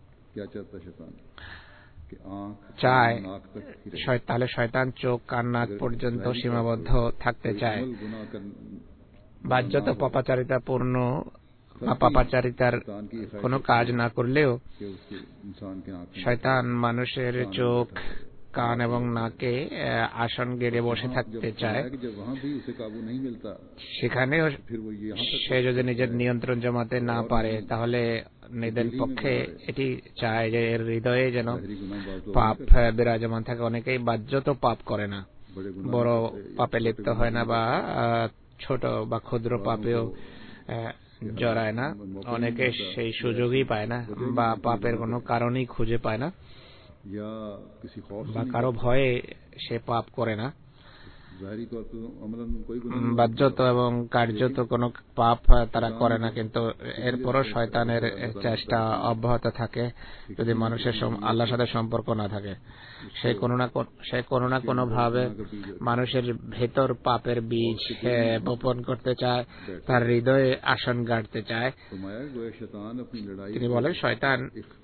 [SPEAKER 3] চায়, তাহলে শয়তান চোখ কান নাক পর্যন্ত সীমাবদ্ধ থাকতে চায়। বাহ্যত পাপাচারিতাপূর্ণ বা পাপাচারিতার কোনো কাজ না করলেও শয়তান মানুষের চোখ, কান এবং নাকে আসন গেড়ে বসে থাকতে চায়। সেখানেও সে যদি নিজের নিয়ন্ত্রণ জমাতে না পারে, তাহলে নিজের পক্ষে এটি চায় যে এর হৃদয়ে যেন পাপ বিরাজমান থাকে। অনেকেই বাহ্যত পাপ করে না, বড় পাপে লিপ্ত হয় না বা ছোট বা ক্ষুদ্র পাপেও জড়ায় না, অনেকে সেই সুযোগই পায় না বা পাপের কোনো কারণই খুঁজে পায় না বা কারো ভয়ে সে পাপ করে না। বাহ্যত এবং কার্যত কোনো পাপ তারা করে না, কিন্তু এরপরও শয়তানের চেষ্টা অব্যাহত থাকে যদি মানুষের আল্লাহর সাথে সম্পর্ক না থাকে। সে কোনো না কোনো ভাবে মানুষের ভেতর পাপের বীজ বপন করতে চায়, তার হৃদয়ে আসন গাড়তে চায়। তিনি বলেন শয়তান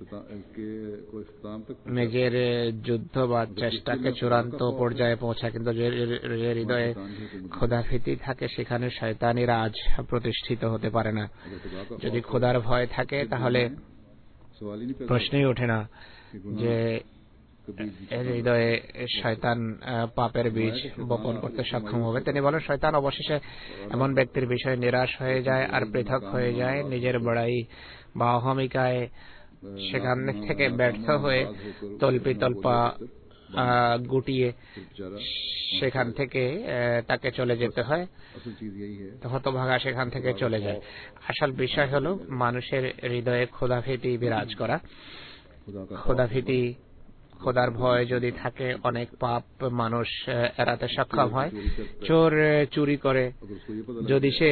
[SPEAKER 3] নিজের যুদ্ধ বা চেষ্টাকে চূড়ান্ত পর্যায়ে পৌঁছায়, কিন্তু যে হৃদয়ে খোদার ভীতি থাকে সেখানে শয়তানি রাজ প্রতিষ্ঠিত হতে পারে না। যদি খোদার ভয় থাকে তাহলে প্রশ্নই ওঠে না যে হৃদয়ে শয়তান পাপের বীজ বপন করতে সক্ষম হবে। তিনি বলেন শয়তান অবশেষে এমন ব্যক্তির বিষয়ে নিরাশ হয়ে যায় আর পৃথক হয়ে যায়, নিজের বড়াই বা অহমিকায় সেখান থেকে ব্যর্থ হয়ে তল্পা গুটিয়ে সেখান থেকে তাকে চলে যেতে হয়, হতভাগা সেখান থেকে চলে যায়। আসল বিষয় হলো মানুষের হৃদয়ে খোদাভীতি বিরাজ করা। খোদাভীতি, খোদার ভয় যদি থাকে, অনেক পাপ মানুষ এড়াতে সক্ষম হয়। চোর চুরি করে যদি সে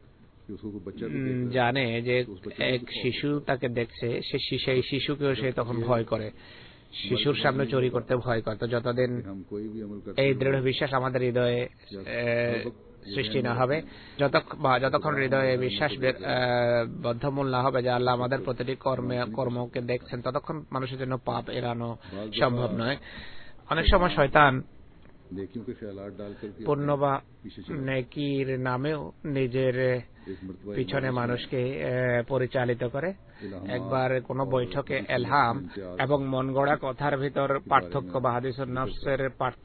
[SPEAKER 3] জানে যে এক শিশু তাকে দেখছে, সেই শিশুকেও সে তখন ভয় করে, শিশুর সামনে চুরি করতে ভয় করে। তো যতদিন এই দৃঢ় বিশ্বাস আমাদের হৃদয়ে সৃষ্টি না হবে, যতক্ষণ হৃদয়ে বিশ্বাস বদ্ধমূল না হবে যে আল্লাহ আমাদের প্রতিটি কর্মকে দেখছেন, ততক্ষণ মানুষের জন্য পাপ এড়ানো সম্ভব নয়। অনেক সময় শয়তান পুণ্য বা নেকির নামেও নিজের পিছনে মানুষকে পরিচালিত করে। একবার কোন বৈঠকে এলহাম এবং মন গড়া কথার ভিতর পার্থক্য বা হাদিসুন নফসের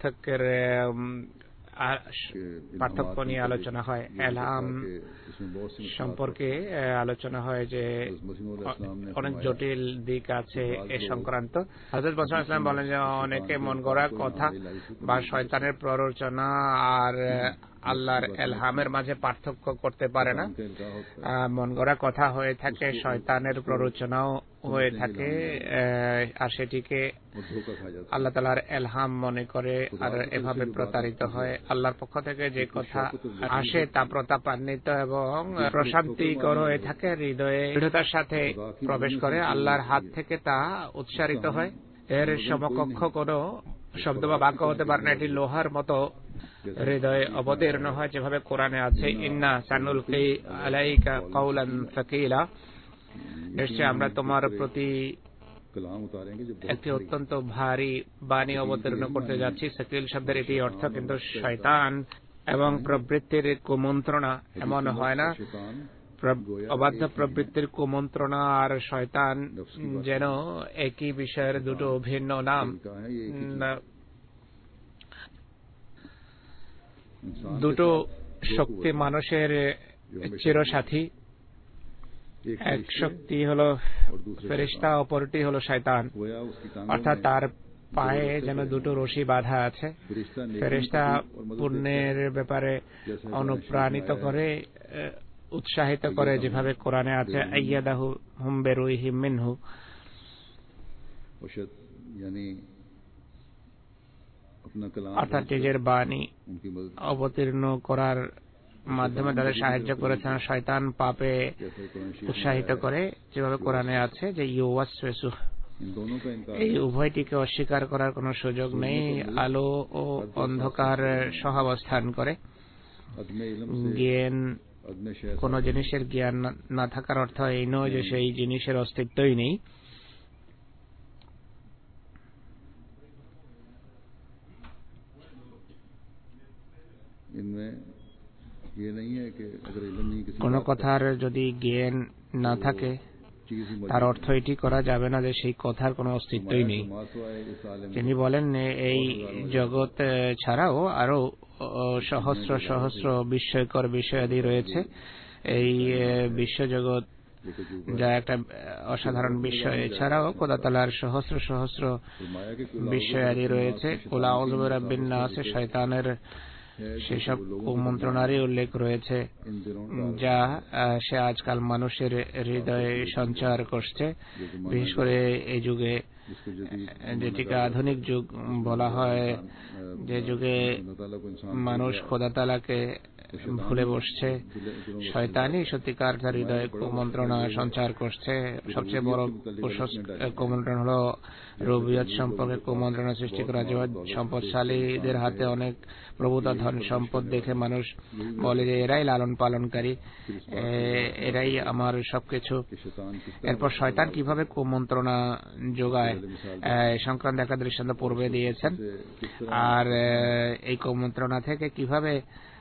[SPEAKER 3] পার্থক্য নিয়ে আলোচনা হয়। এলহাম সম্পর্কে আলোচনা হয় যে অনেক জটিল দিক আছে এ সংক্রান্ত। হযরত মুহাম্মদ সাল্লাল্লাহু আলাইহি ওয়াসাল্লাম বলেন যে অনেকে মন গড়া কথা বা শয়তানের প্ররোচনা আর আল্লাহর এলহামের মাঝে পার্থক্য করতে পারে না। মন গড়া কথা হয়ে থাকে, শয়তানের প্ররোচনাও হয়ে থাকে, আর সেটিকে আল্লাহ তাআলার এলহাম মনে করে আর এভাবে প্রতারিত হয়। আল্লাহর পক্ষ থেকে যে কথা আসে তা প্রতাপান্বিত এবং প্রশান্তিকর হয়ে থাকে, হৃদয়ে দৃঢ়তার সাথে প্রবেশ করে, আল্লাহর হাত থেকে তা উৎসারিত হয়। এর সমকক্ষ কোনো শব্দ বা বাক্য হতে পারে না। এটি লোহার মতো হৃদয়ে অবতীর্ণ হয়, যেভাবে কোরআনে আছে ইন্না সানুলকি আলাইকা কাওলান সাকিলা, নিশ্চয় আমরা তোমার প্রতি একটি অত্যন্ত ভারী বাণী অবতীর্ণ করতে যাচ্ছি। সাকিল শব্দের এটি অর্থ, কিন্তু শয়তান এবং প্রবৃত্তির কুমন্ত্রণা এমন হয় না। অবাধ্য প্রবৃত্তির কুমন্ত্রণা আর শয়তান যেন একই বিষয়ের দুটো ভিন্ন নাম, দুটো শক্তি মানুষের চিরসাথী। এক শক্তি হলো ফেরেশতা, অপরটি হলো শয়তান। অর্থাৎ তার পায়ে যেন দুটো রশি বাঁধা আছে। ফেরেশতা পুণ্যের ব্যাপারে অনুপ্রাণিত করে, উৎসাহিত করে, যেভাবে কোরআনে আছে আইয়াদাহু হুম বিরুহিম মিনহু, অর্থাৎ নিজের বাণী অবতীর্ণ করার মাধ্যমে তাদের সাহায্য করেছেন। শয়তান পাপে উৎসাহিত করে, যেভাবে কোরআনে আছে যে ইউওয়াসওয়াসু। এই উভয়টিকে অস্বীকার করার কোনো সুযোগ নেই। আলো ও অন্ধকার সহাবস্থান করে। জ্ঞান, কোন জিনিসের জ্ঞান না থাকার অর্থ এই নয় যে সেই জিনিসের অস্তিত্বই নেই। কোন কথার যদি জ্ঞান না থাকে তার অর্থ এটি করা যাবে না যে সেই কথার কোনো অস্তিত্বই নেই। তিনি বলেন এই জগৎ ছাড়াও আরো সহস্র সহস্র বিস্ময়কর বিষয়াদি রয়েছে। এই বিশ্বজগৎ যা একটা অসাধারণ বিষয়, এছাড়াও খোদা তাআলার সহস্র সহস্র বিষয়াদি রয়েছে। কুল আউযু বিরাব্বিন নাস, শয়তানের সেসব কুমন্ত্রণারই উল্লেখ রয়েছে যা সে আজকাল মানুষের হৃদয়ে সঞ্চার করছে, বিশেষ করে এই যুগে যেটিকে আধুনিক যুগ বলা হয়, যে যুগে মানুষ খোদা তাআলাকে ভুলে বসছে। শয়তানই সত্যিকার হৃদয়ে কুমন্ত্রণা সঞ্চার করছে। সবচেয়ে বড় কুমন্ত্রণা হলো রুবিয়ত সম্পর্কে কুমন্ত্রণা সৃষ্টি করা। সম্পদশালীদের হাতে অনেক প্রভুতা ধন সম্পদ দেখে মানুষ বলে যে এরাই লালন পালনকারী, এরাই আমার সবকিছু। এরপর শয়তান কিভাবে কুমন্ত্রণা যোগায় সংক্রান্ত একটা দৃষ্টান্ত পূর্বে দিয়েছেন, আর এই কুমন্ত্রণা থেকে কিভাবে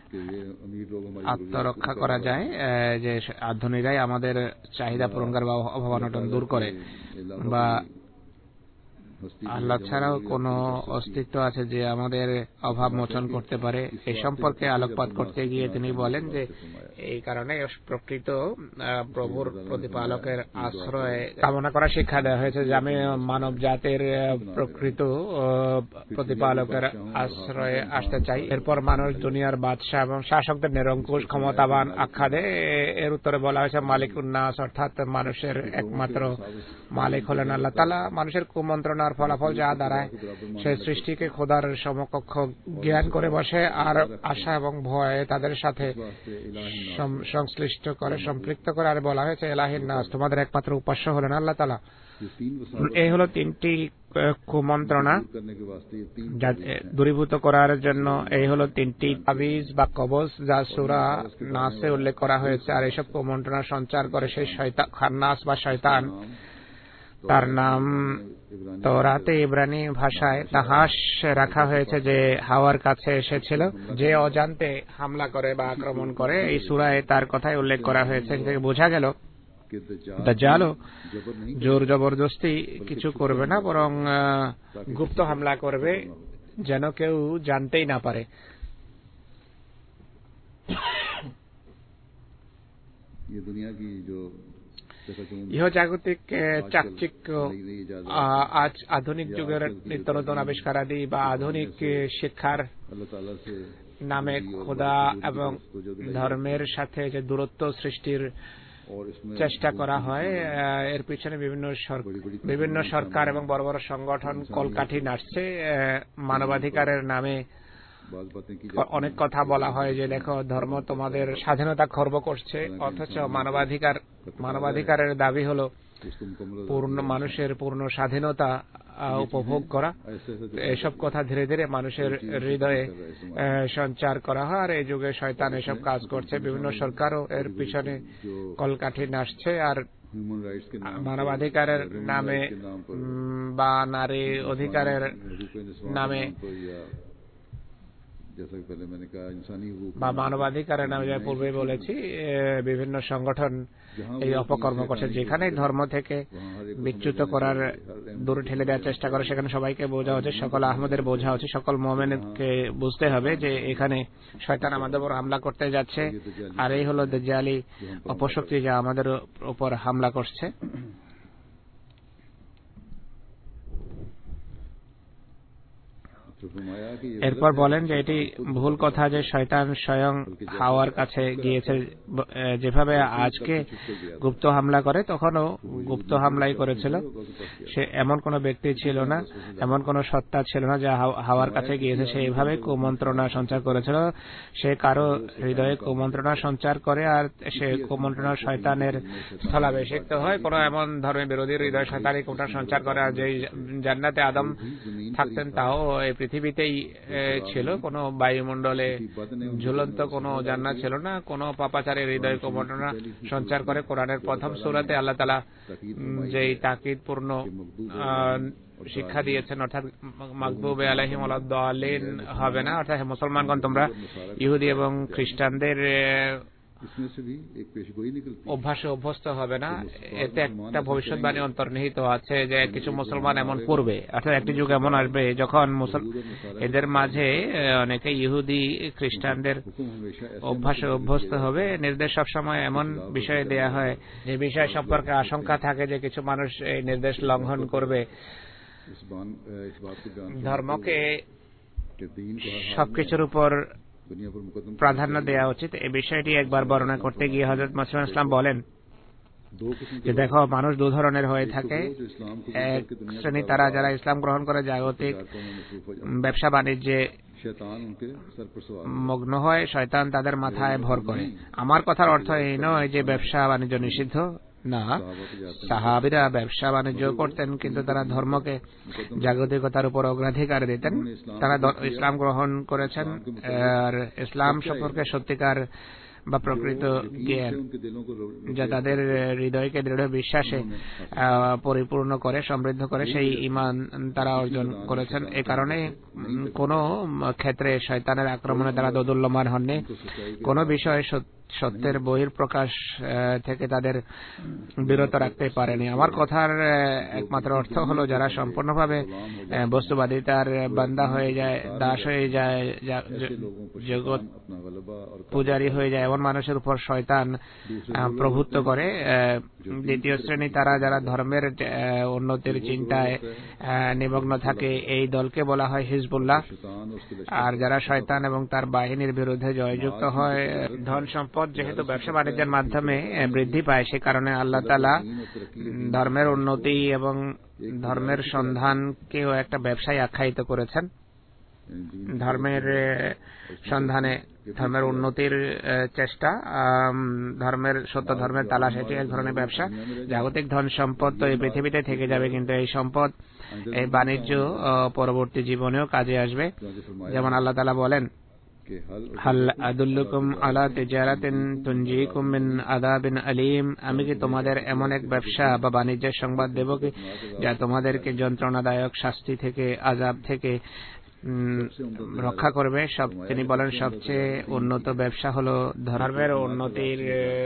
[SPEAKER 3] আত্মরক্ষা করা যায়, যে আধুনিকরাই আমাদের চাহিদা পূরণ করে বা অভাব অনটন দূর করে, বা আল্লাহ ছাড়াও কোন অস্তিত্ব আছে যে আমাদের অভাব মোচন করতে পারে। এই সম্পর্কে আলোকপাত করতে গিয়ে তিনি বলেন যে এই কারণে প্রকৃত প্রভুর প্রতিপালকের আশ্রয় কামনা করা শিক্ষা দেওয়া হয়েছে, যে আমি মানব জাতির প্রকৃত প্রতিপালকের আশ্রয়ে আসতে চাই। এরপর মানুষ দুনিয়ার বাদশাহ এবং শাসকদের নিরঙ্কুশ ক্ষমতাবান আখ্যা দেয়। এর উত্তরে বলা হয়েছে মালিকুন নাস, অর্থাৎ মানুষের একমাত্র মালিক হলেন আল্লাহ তাআলা। মানুষের কুমন্ত্রণার ফলাফল যা দাঁড়ায়, সে সৃষ্টিকে খোদার সমকক্ষ জ্ঞান করে বসে, আর আশা এবং ভয় তাদের সাথে সংশ্লিষ্ট করে, সম্পৃক্ত করে। আর বলা হয়েছে এলাহিন নাস, তোমাদের একমাত্র উপাস্য হলেন আল্লাহ তাআলা। এই হলো তিনটি কুমন্ত্রণা যা দূরীভূত করার জন্য এই হলো তিনটি তাবিজ বা কবজ যা সূরা নাসে উল্লেখ করা হয়েছে। আর এইসব কুমন্ত্রণা সঞ্চার করে সেই শয়তান খান্নাস বা শয়তান। তার নাম তওরাতে ইব্রানি ভাষায় তাহাস রাখা হয়েছে, যে হাওয়ার কাছে এসেছিল, যে অজান্তে হামলা করে বা আক্রমণ করে। এই সূরায় তার কথাই উল্লেখ করা হয়েছে, যে বোঝা গেল দাজ্জালও জোর জবরদস্তি কিছু করবে না, বরং গুপ্ত হামলা করবে যেন কেউ জানতেই না পারে। ইহজাগতিক চাকচিক্য, আজ আধুনিক যুগের নিত্য নতুন আবিষ্কারাদি বা আধুনিক শিক্ষার নামে খোদা এবং ধর্মের সাথে যে দূরত্ব সৃষ্টির চেষ্টা করা হয়, এর পিছনে বিভিন্ন সরকার এবং বড় বড় সংগঠন কলকাঠি নাড়ছে। মানবাধিকারের নামে অনেক কথা বলা হয়, যে দেখো ধর্ম তোমাদের স্বাধীনতা খর্ব করছে, অথচ মানবাধিকারের দাবি হলো মানুষের পূর্ণ স্বাধীনতা উপভোগ করা। এসব কথা ধীরে ধীরে মানুষের হৃদয়ে সঞ্চার করা হয়, আর এই যুগে শয়তান এসব কাজ করছে। বিভিন্ন সরকারও এর পিছনে কলকাঠি নাড়ছে, আর মানবাধিকারের নামে বা নারী অধিকারের নামে বা মানবাধিকারের নামে, যা পূর্বে বলেছি, বিভিন্ন সংগঠন এই অপকর্ম করছে। যেখানে ধর্ম থেকে বিচ্যুত করার, দূরে ঠেলে দেওয়ার চেষ্টা করে, সেখানে সবাইকে বোঝা উচিত, সকল আহমদের বোঝা উচিত, সকল মুমিনকে বুঝতে হবে যে এখানে শয়তান আমাদের উপর হামলা করতে যাচ্ছে, আর এই হলো দাজ্জালি অপশক্তি যা আমাদের উপর হামলা করছে। এরপর বলেন যে এটি ভুল কথা যে শয়তান স্বয়ং হাওয়ার কাছে গিয়েছে। যেভাবে আজকে গুপ্ত হামলা করে, তখনও গুপ্ত হামলাই করেছিল। সে এমন কোন ব্যক্তি ছিল না, এমন কোন সত্তা ছিল না যা হাওয়ার কাছে গিয়েছে। সে এইভাবে কুমন্ত্রণা সঞ্চার করেছিল। সে কারো হৃদয়ে কুমন্ত্রণা সঞ্চার করে, আর সে কুমন্ত্রণা শয়তানের স্থলাভিষিক্ত হয়। কোন এমন ধর্মের বিরোধী হৃদয় শয়তানি কুমন্ত্রণা সঞ্চার করে, আর যে জান্নাতে আদম থাকতেন তাও এই পৃথিবীতেই ছিল। কোন বায়ুমণ্ডলে ঝুলন্ত কোন জান্নাত ছিল না। কোন পাপাচারের হৃদয় কুমন্ত্রণা সঞ্চার করে। কোরআনের প্রথম সূরাতে আল্লাহ তাআলা যেই তাকিদপূর্ণ শিক্ষা দিয়েছেন, অর্থাৎ মাগদুবে আলাইহিম ওয়ালাদ-দাল্লিন হবে না, অর্থাৎ মুসলমানগণ তোমরা ইহুদি এবং খ্রিস্টানদের অভ্যাসে অভ্যস্ত হবে না। এতে একটা ভবিষ্যৎবাণী অন্তর্নিহিত আছে যে কিছু মুসলমান এমন করবে, অর্থাৎ একটি যুগ এমন আসবে যখন এদের মাঝে অনেকে ইহুদি খ্রিস্টানদের অভ্যাসে অভ্যস্ত হবে। নির্দেশ সবসময় এমন বিষয়ে দেয়া হয় যে বিষয় সম্পর্কে আশঙ্কা থাকে যে কিছু মানুষ এই নির্দেশ লঙ্ঘন করবে। ধর্মকে সবকিছুর উপর
[SPEAKER 2] दुनिया पर मुकदम
[SPEAKER 3] প্রাধান্য দেওয়া উচিত। এই বিষয়টি একবার বর্ণনা করতে গিয়ে হযরত মুসলিম ইসলাম বলেন
[SPEAKER 2] दो किस्म
[SPEAKER 3] যে
[SPEAKER 2] के
[SPEAKER 3] দেখো, মানুষ দু ধরনের হয়ে থাকে।
[SPEAKER 2] जो इस्लाम को
[SPEAKER 3] এক শ্রেণী তারা যারা ইসলাম গ্রহণ করে জাগতিক
[SPEAKER 2] कारों में मसरूफ हो जाते
[SPEAKER 3] ব্যবসা বাণিজ্যে
[SPEAKER 2] हैं, शैतान उनके सर पर सवार
[SPEAKER 3] মগ্ন হয়, শয়তান তাদের মাথায় ভর করে। আমার কথার অর্থ এই নয় যে ব্যবসা বাণিজ্য নিষিদ্ধ না, সাহাবীরা ব্যবসা বাণিজ্য করতেন, কিন্তু তারা ধর্মকে জাগতিকতার উপর অগ্রাধিকার দিতেন। তারা ইসলাম গ্রহণ করেছেন, আর ইসলাম সম্পর্কে সত্যিকার বা প্রকৃত জ্ঞান
[SPEAKER 2] उनके दिलों को
[SPEAKER 3] যা তাদের হৃদয়কে দৃঢ় বিশ্বাসে পরিপূর্ণ করে, সমৃদ্ধ করে, সেই ঈমান তারা অর্জন করেছেন। এ কারণে কোনো ক্ষেত্রে শয়তানের আক্রমণে তারা দোদুল্যমান হননি। কোনো বিষয়ে সত্যের বহিঃপ্রকাশ থেকে তাদের বিরত রাখতে পারেনি। আমার কথার একমাত্র অর্থ হলো, যারা সম্পূর্ণভাবে বস্তুবাদিতার বান্দা হয়ে যায়, দাস হয়ে যায়, জগৎ পূজারী হয়ে যায়, এমন মানুষের উপর শয়তান প্রভুত্ব করে। দ্বিতীয় শ্রেণী তারা যারা ধর্মের উন্নতির চিন্তায় নিমগ্ন থাকে, এই দলকে বলা হয় হিজবুল্লাহ। আর যারা শয়তান এবং তার বাহিনীর বিরুদ্ধে জয়যুক্ত হয়, ধন সম্পদ যেহেতু ব্যবসা বাণিজ্যের মাধ্যমে বৃদ্ধি পায়, সে কারণে আল্লাহ তাআলা ধর্মের উন্নতি এবং ধর্মের সন্ধানকেও একটা ব্যবসায় আখ্যায়িত করেছেন। ধর্মের সন্ধানে, ধর্মের উন্নতির চেষ্টা, ধর্মের সত্য ধর্মের তালাশ, এটি এক ধরনের ব্যবসা। জাগতিক ধন সম্পদ তো এই পৃথিবীতে থেকে যাবে, কিন্তু এই সম্পদ, এই বাণিজ্য পরবর্তী জীবনেও কাজে আসবে। যেমন আল্লাহ তাআলা বলেন, হাল আদুল্লুকুম আলা তিজারাতিন তুনজিকুম মিন আযাবিন আলীম, আমি কি তোমাদের এমন এক ব্যবসা বা বাণিজ্যের সংবাদ দেব কি যা তোমাদেরকে যন্ত্রণাদায়ক শাস্তি থেকে, আযাব থেকে রক্ষা করবে। তিনি বলেন, সবচেয়ে উন্নত ব্যবসা হলো ধর্মের উন্নতির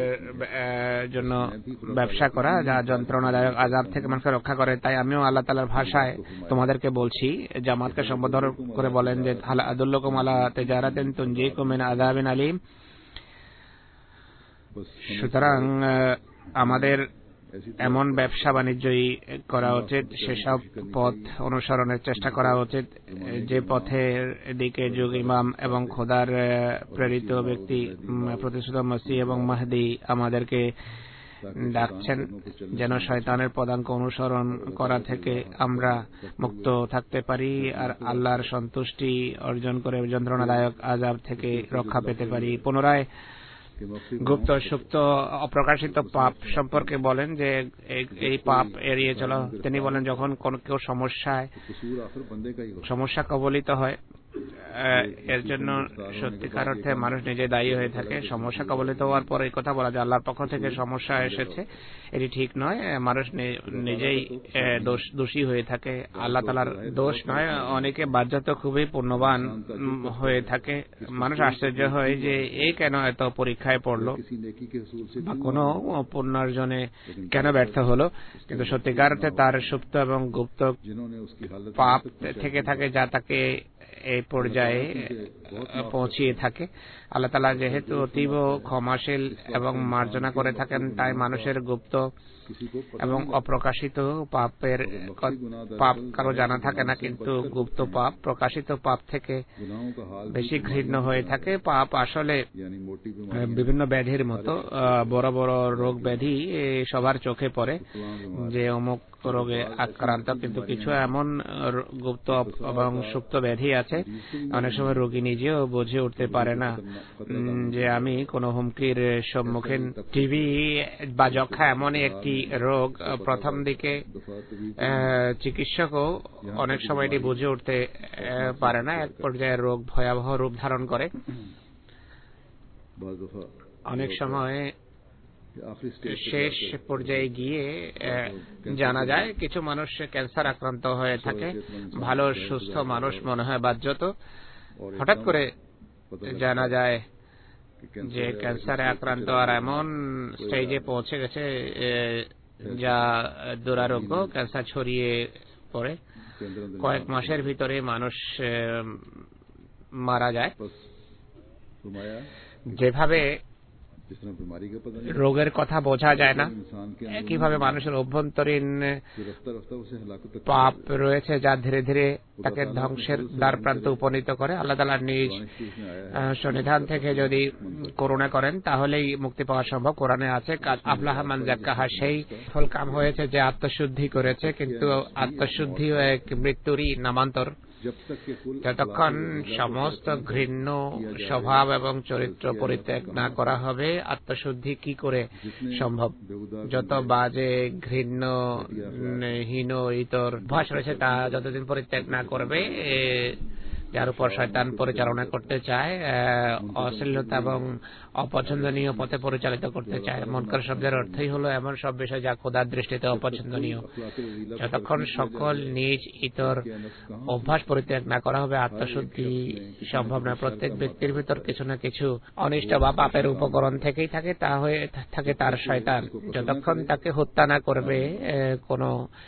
[SPEAKER 3] জন্য ব্যবসা করা, যা যন্ত্রণাদায়ক আযাব থেকে মানুষকে রক্ষা করে। তাই আমিও আল্লাহ তাআলার ভাষায় তোমাদেরকে বলছি, জামাতকে সম্বোধন করে বলেন যে, হাল আদুল্লুকুম আলা তিজারাতিন তুনজিকুম মিন আযাবিন আলীম। সুতরাং আমাদের এমন ব্যবসা বাণিজ্যই করা উচিত, সেসব পথ অনুসরণের চেষ্টা করা উচিত যে পথের দিকে যুগ ইমাম এবং খোদার প্রেরিত ব্যক্তি প্রতিষ্ঠিত মসিহ এবং মাহদী আমাদেরকে ডাকছেন, যেন শয়তানের পদাঙ্ক অনুসরণ করা থেকে আমরা মুক্ত থাকতে পারি আর আল্লাহর সন্তুষ্টি অর্জন করে যন্ত্রণাদায়ক আযাব থেকে রক্ষা পেতে পারি। পুনরায় গুপ্ত, সুপ্ত, অপ্রকাশিত পাপ সম্পর্কে বলেন যে এই পাপ এড়িয়ে চলো। তিনি বলেন, যখন কোন কেউ সমস্যা কবলিত হয়, এর জন্য সত্যিকার অর্থে মানুষ নিজে দায়ী হয়ে থাকে। সমস্যা কবলিত হওয়ার পর এই কথা বলা যে আল্লাহর পক্ষ থেকে সমস্যা এসেছে, এটি ঠিক নয়। মানুষ নিজেই দোষী হয়ে থাকে, আল্লাহ তাআলার দোষ নয়। অনেকে বাহ্যত খুবই পুণ্যবান হয়ে থাকে, মানুষ আশ্চর্য হয় যে এই কেন এত পরীক্ষায় পড়লো বা কোনো পুণ্যার্জনে কেন ব্যর্থ হলো, কিন্তু সত্যিকার অর্থে তার সুপ্ত এবং গুপ্ত পাপ থেকে থাকে, যা তাকে এই পর্যায়ে পৌঁছিয়ে থাকে। আল্লাহ তাআলা যেহেতু অতীব ক্ষমাশীল এবং মার্জনা করে থাকেন, তাই মানুষের গুপ্ত এবং অপ্রকাশিত পাপ কারো জানা থাকে না, কিন্তু গুপ্ত পাপ প্রকাশিত পাপ থেকে বেশি ঘৃণ্য হয়ে থাকে। পাপ আসলে বিভিন্ন ব্যাধির মতো, বড় বড় রোগ ব্যাধি সবার চোখে পড়ে যে অমুক রোগে আক্রান্ত, কিন্তু কিছু এমন গুপ্ত এবং সুপ্ত ব্যাধি আছে অনেক সময় রোগী নিজেও বুঝে উঠতে পারে না যে আমি কোনো হুমকির সম্মুখীন। টিবি বা যক্ষা এমনই একটি রোগ, প্রথম দিকে চিকিৎসকও অনেক সময় এটি বুঝে উঠতে পারে না, এক পর্যায়ে রোগ ভয়াবহ রূপ ধারণ করে। অনেক সময় শেষ পর্যায়ে গিয়ে জানা যায় কিছু মানুষ ক্যান্সার আক্রান্ত হয়ে থাকে, ভালো সুস্থ মানুষ মনে হয় বাহ্যত, হঠাৎ করে জানা যায় যে ক্যান্সারে আক্রান্ত আর এমন স্টেজে পৌঁছে গেছে যা দুরারোগ্য, ক্যান্সার ছড়িয়ে পড়ে, কয়েক মাসের ভিতরে মানুষ মারা যায়। যেভাবে
[SPEAKER 2] जिस तरह बीमारी का पता नहीं,
[SPEAKER 3] রোগের কথা বোঝা যায় না,
[SPEAKER 2] इंसान के
[SPEAKER 3] কিভাবে মানুষের অভ্যন্তরীণ
[SPEAKER 2] जो रफ्ता रफ्ता उसे हलाकत तक
[SPEAKER 3] পাপ রয়েছে যা ধীরে ধীরে তাকে ধ্বংসের দ্বার প্রান্তে উপনীত করে। আল্লাহ তাআলা নিজ সন্নিধান থেকে যদি করুণা করেন তাহলেই মুক্তি পাওয়া সম্ভব। কোরআনে আছে আফলাহ মান যাক্কাহা, সেই ফল কাম হয়েছে যে আত্মশুদ্ধি করেছে, কিন্তু আত্মশুদ্ধিও এক মৃত্যুরই নামান্তর। যতক্ষণ সমস্ত ঘৃণ্য স্বভাব এবং চরিত্র পরিত্যাগ না করা হবে, আত্মশুদ্ধি কি করে সম্ভব? যত বাজে ঘৃণ্য হীন ইতর অভ্যাস রয়েছে তা যতদিন পরিত্যাগ না করবে, যার উপর শয়তান পরিচালনা করতে চায়, অশ্লীলতা এবং অপছন্দনীয় পথে পরিচালিত করতে চায়। মুনকার শব্দের অর্থই হলো এমন সব বিষয় যা খোদার দৃষ্টিতে অপছন্দনীয়। যতক্ষণ সকল নিজ ইতর অভ্যাস পরিত্যাগ না করা হবে, আত্মশুদ্ধি সম্ভব না। প্রত্যেক ব্যক্তির ভিতর কিছু না কিছু অনিষ্ট বা পাপের উপকরণ থেকেই থাকে, তা হয়ে থাকে তার শয়তান। যতক্ষণ তাকে হত্যা না করবে, কোনো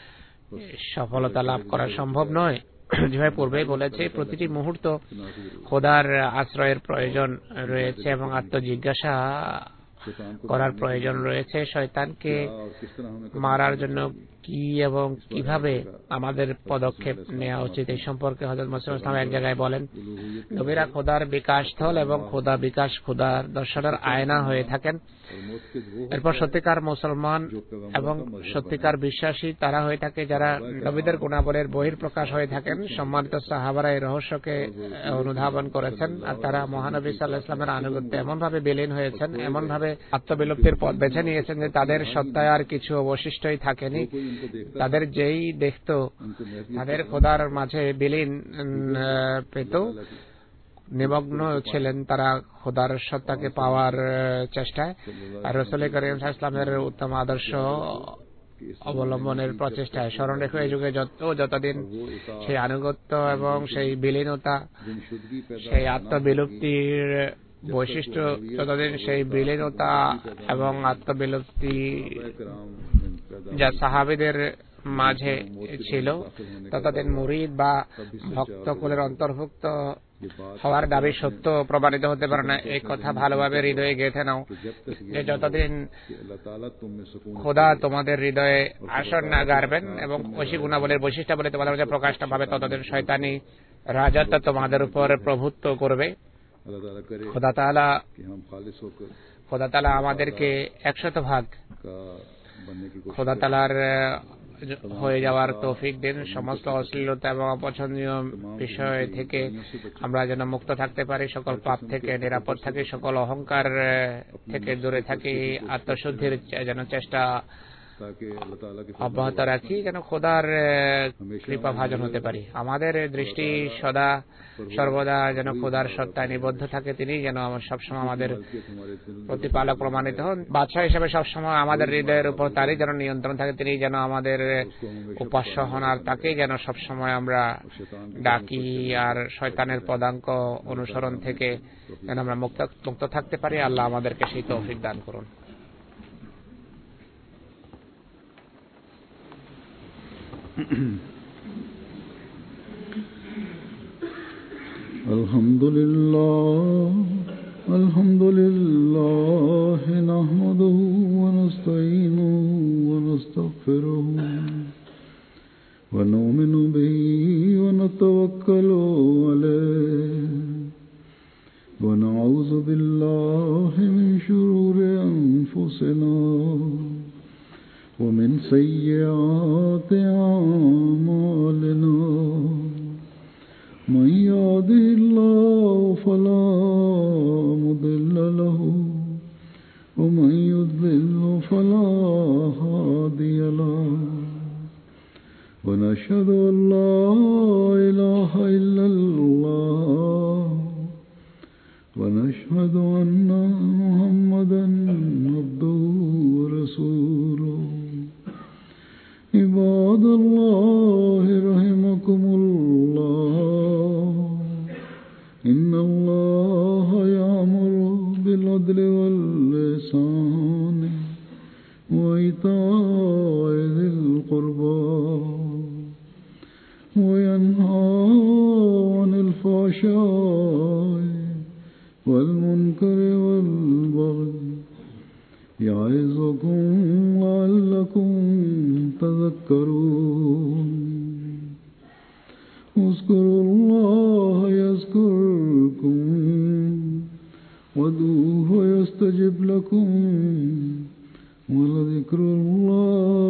[SPEAKER 3] সফলতা লাভ করা সম্ভব নয়। যেভাবে পূর্বেই বলেছে, প্রতিটি মুহূর্ত খোদার আশ্রয়ের প্রয়োজন রয়েছে এবং আত্মজিজ্ঞাসা করার প্রয়োজন রয়েছে। শয়তানকে মারার জন্য কি এবং কিভাবে আমাদের পদক্ষেপ নেওয়া উচিত এই সম্পর্কে হযরত মুসলিম ইসলাম এক জায়গায় বলেন, নবীরা খোদার বিকাশ স্থল এবং খোদা বিকাশ খোদার দর্শনের আয়না হয়ে থাকেন। এরপর সত্যিকার মুসলমান এবং সত্যিকার বিশ্বাসী তারা হয়ে থাকে যারা নবীদের গুণাবলীর বহিঃপ্রকাশ হয়ে থাকেন। সম্মানিত সাহাবারা এই রহস্যকে অনুধাবন করেছেন, আর তারা মহানবী সাল্লাল্লাহু আলাইহি ওয়াসাল্লামের আনুগত্যে এমন ভাবে বিলীন হয়েছেন, এমন ভাবে আত্মবিলুপ্তির পথ বেছে নিয়েছেন যে তাদের সত্তায় আর কিছু অবশিষ্টই থাকেনি। তাদের যেই দেখত তাদের খোদার মাঝে বিলীন পেত, নিমগ্ন ছিলেন তারা খোদার সত্তাকে পাওয়ার চেষ্টায়। আর রাসূল করিম সাল্লাল্লাহু আলাইহি ওয়াসাল্লামের উত্তম আদর্শ অবলম্বনের প্রচেষ্টায় স্মরণ রেখে এই যুগে যতদিন সেই আনুগত্য এবং সেই বিলীনতা, সেই আত্মবিলুপ্তির বৈশিষ্ট্য, যতদিন সেই বিলীনতা এবং আত্মবিলুপ্তি যা সাহাবীদের মাঝে ছিল, ততদিন মুরিদ বা ভক্তকুলের অন্তর্ভুক্ত হওয়ার দাবি সত্য প্রমাণিত হতে পারে না। এই কথা ভালোভাবে হৃদয়ে গেঁথে নাও যে যতদিন খোদা তোমাদের হৃদয়ে আসন না গাড়বেন এবং ঐশী গুণাবলীর বৈশিষ্ট্যাবলী তোমাদের মধ্যে প্রকাশটা পাবে, ততদিন শয়তানি রাজত্ব তোমাদের উপর প্রভুত্ব করবে। খোদা তাআলা আমাদেরকে 100% খোদা তাআলার হয়ে যাওয়ার তৌফিক দিন। সমস্ত অশ্লীলতা এবং অপছন্দনীয় বিষয় থেকে আমরা যেন মুক্ত থাকতে পারি, সকল পাপ থেকে নিরাপদ থাকি, সকল অহংকার থেকে দূরে থাকি, আত্মশুদ্ধির যেন চেষ্টা অব্যাহত রাখি, যেন খোদার কৃপা ভাজন হতে পারি। আমাদের দৃষ্টি সর্বদা যেন খোদার সত্তায় নিবদ্ধ থাকে, তিনি যেন সবসময় আমাদের প্রতিপালক প্রমাণিত হন। বাদশাহ হিসেবে সবসময় আমাদের হৃদয়ের উপর তারই যেন নিয়ন্ত্রণ থাকে, তিনি যেন আমাদের উপাস্য হন, আর তাকেই যেন সবসময় আমরা ডাকি, আর শয়তানের পদাঙ্ক অনুসরণ থেকে যেন আমরা মুক্ত থাকতে পারি। আল্লাহ আমাদেরকে সেই তৌফিক দান করুন।
[SPEAKER 2] আলহামদুলিল্লাহ নাহমাদুহু ওয়া নাস্তাঈনুহু ওয়া নাস্তাগফিরুহু ওয়া নু'মিনু বিহি ওয়া নাতাওয়াক্কালু আলাইহি ওয়া নাউযু বিল্লাহি মিন শুরুরি আনফুসিনা ومن سيئات أعمالنا من يهده الله فلا مضل له ومن يضلل فلا هادي له ونشهد أن لا إله إلا الله ونشهد أن محمدا عبده ورسوله عباد الله رحمكم الله إن الله يأمر بالعدل والإحسان وإيتاء ذي القربى
[SPEAKER 4] تذكرون اذكروا الله يذكركم وادعوه يستجب لكم ولذكر الله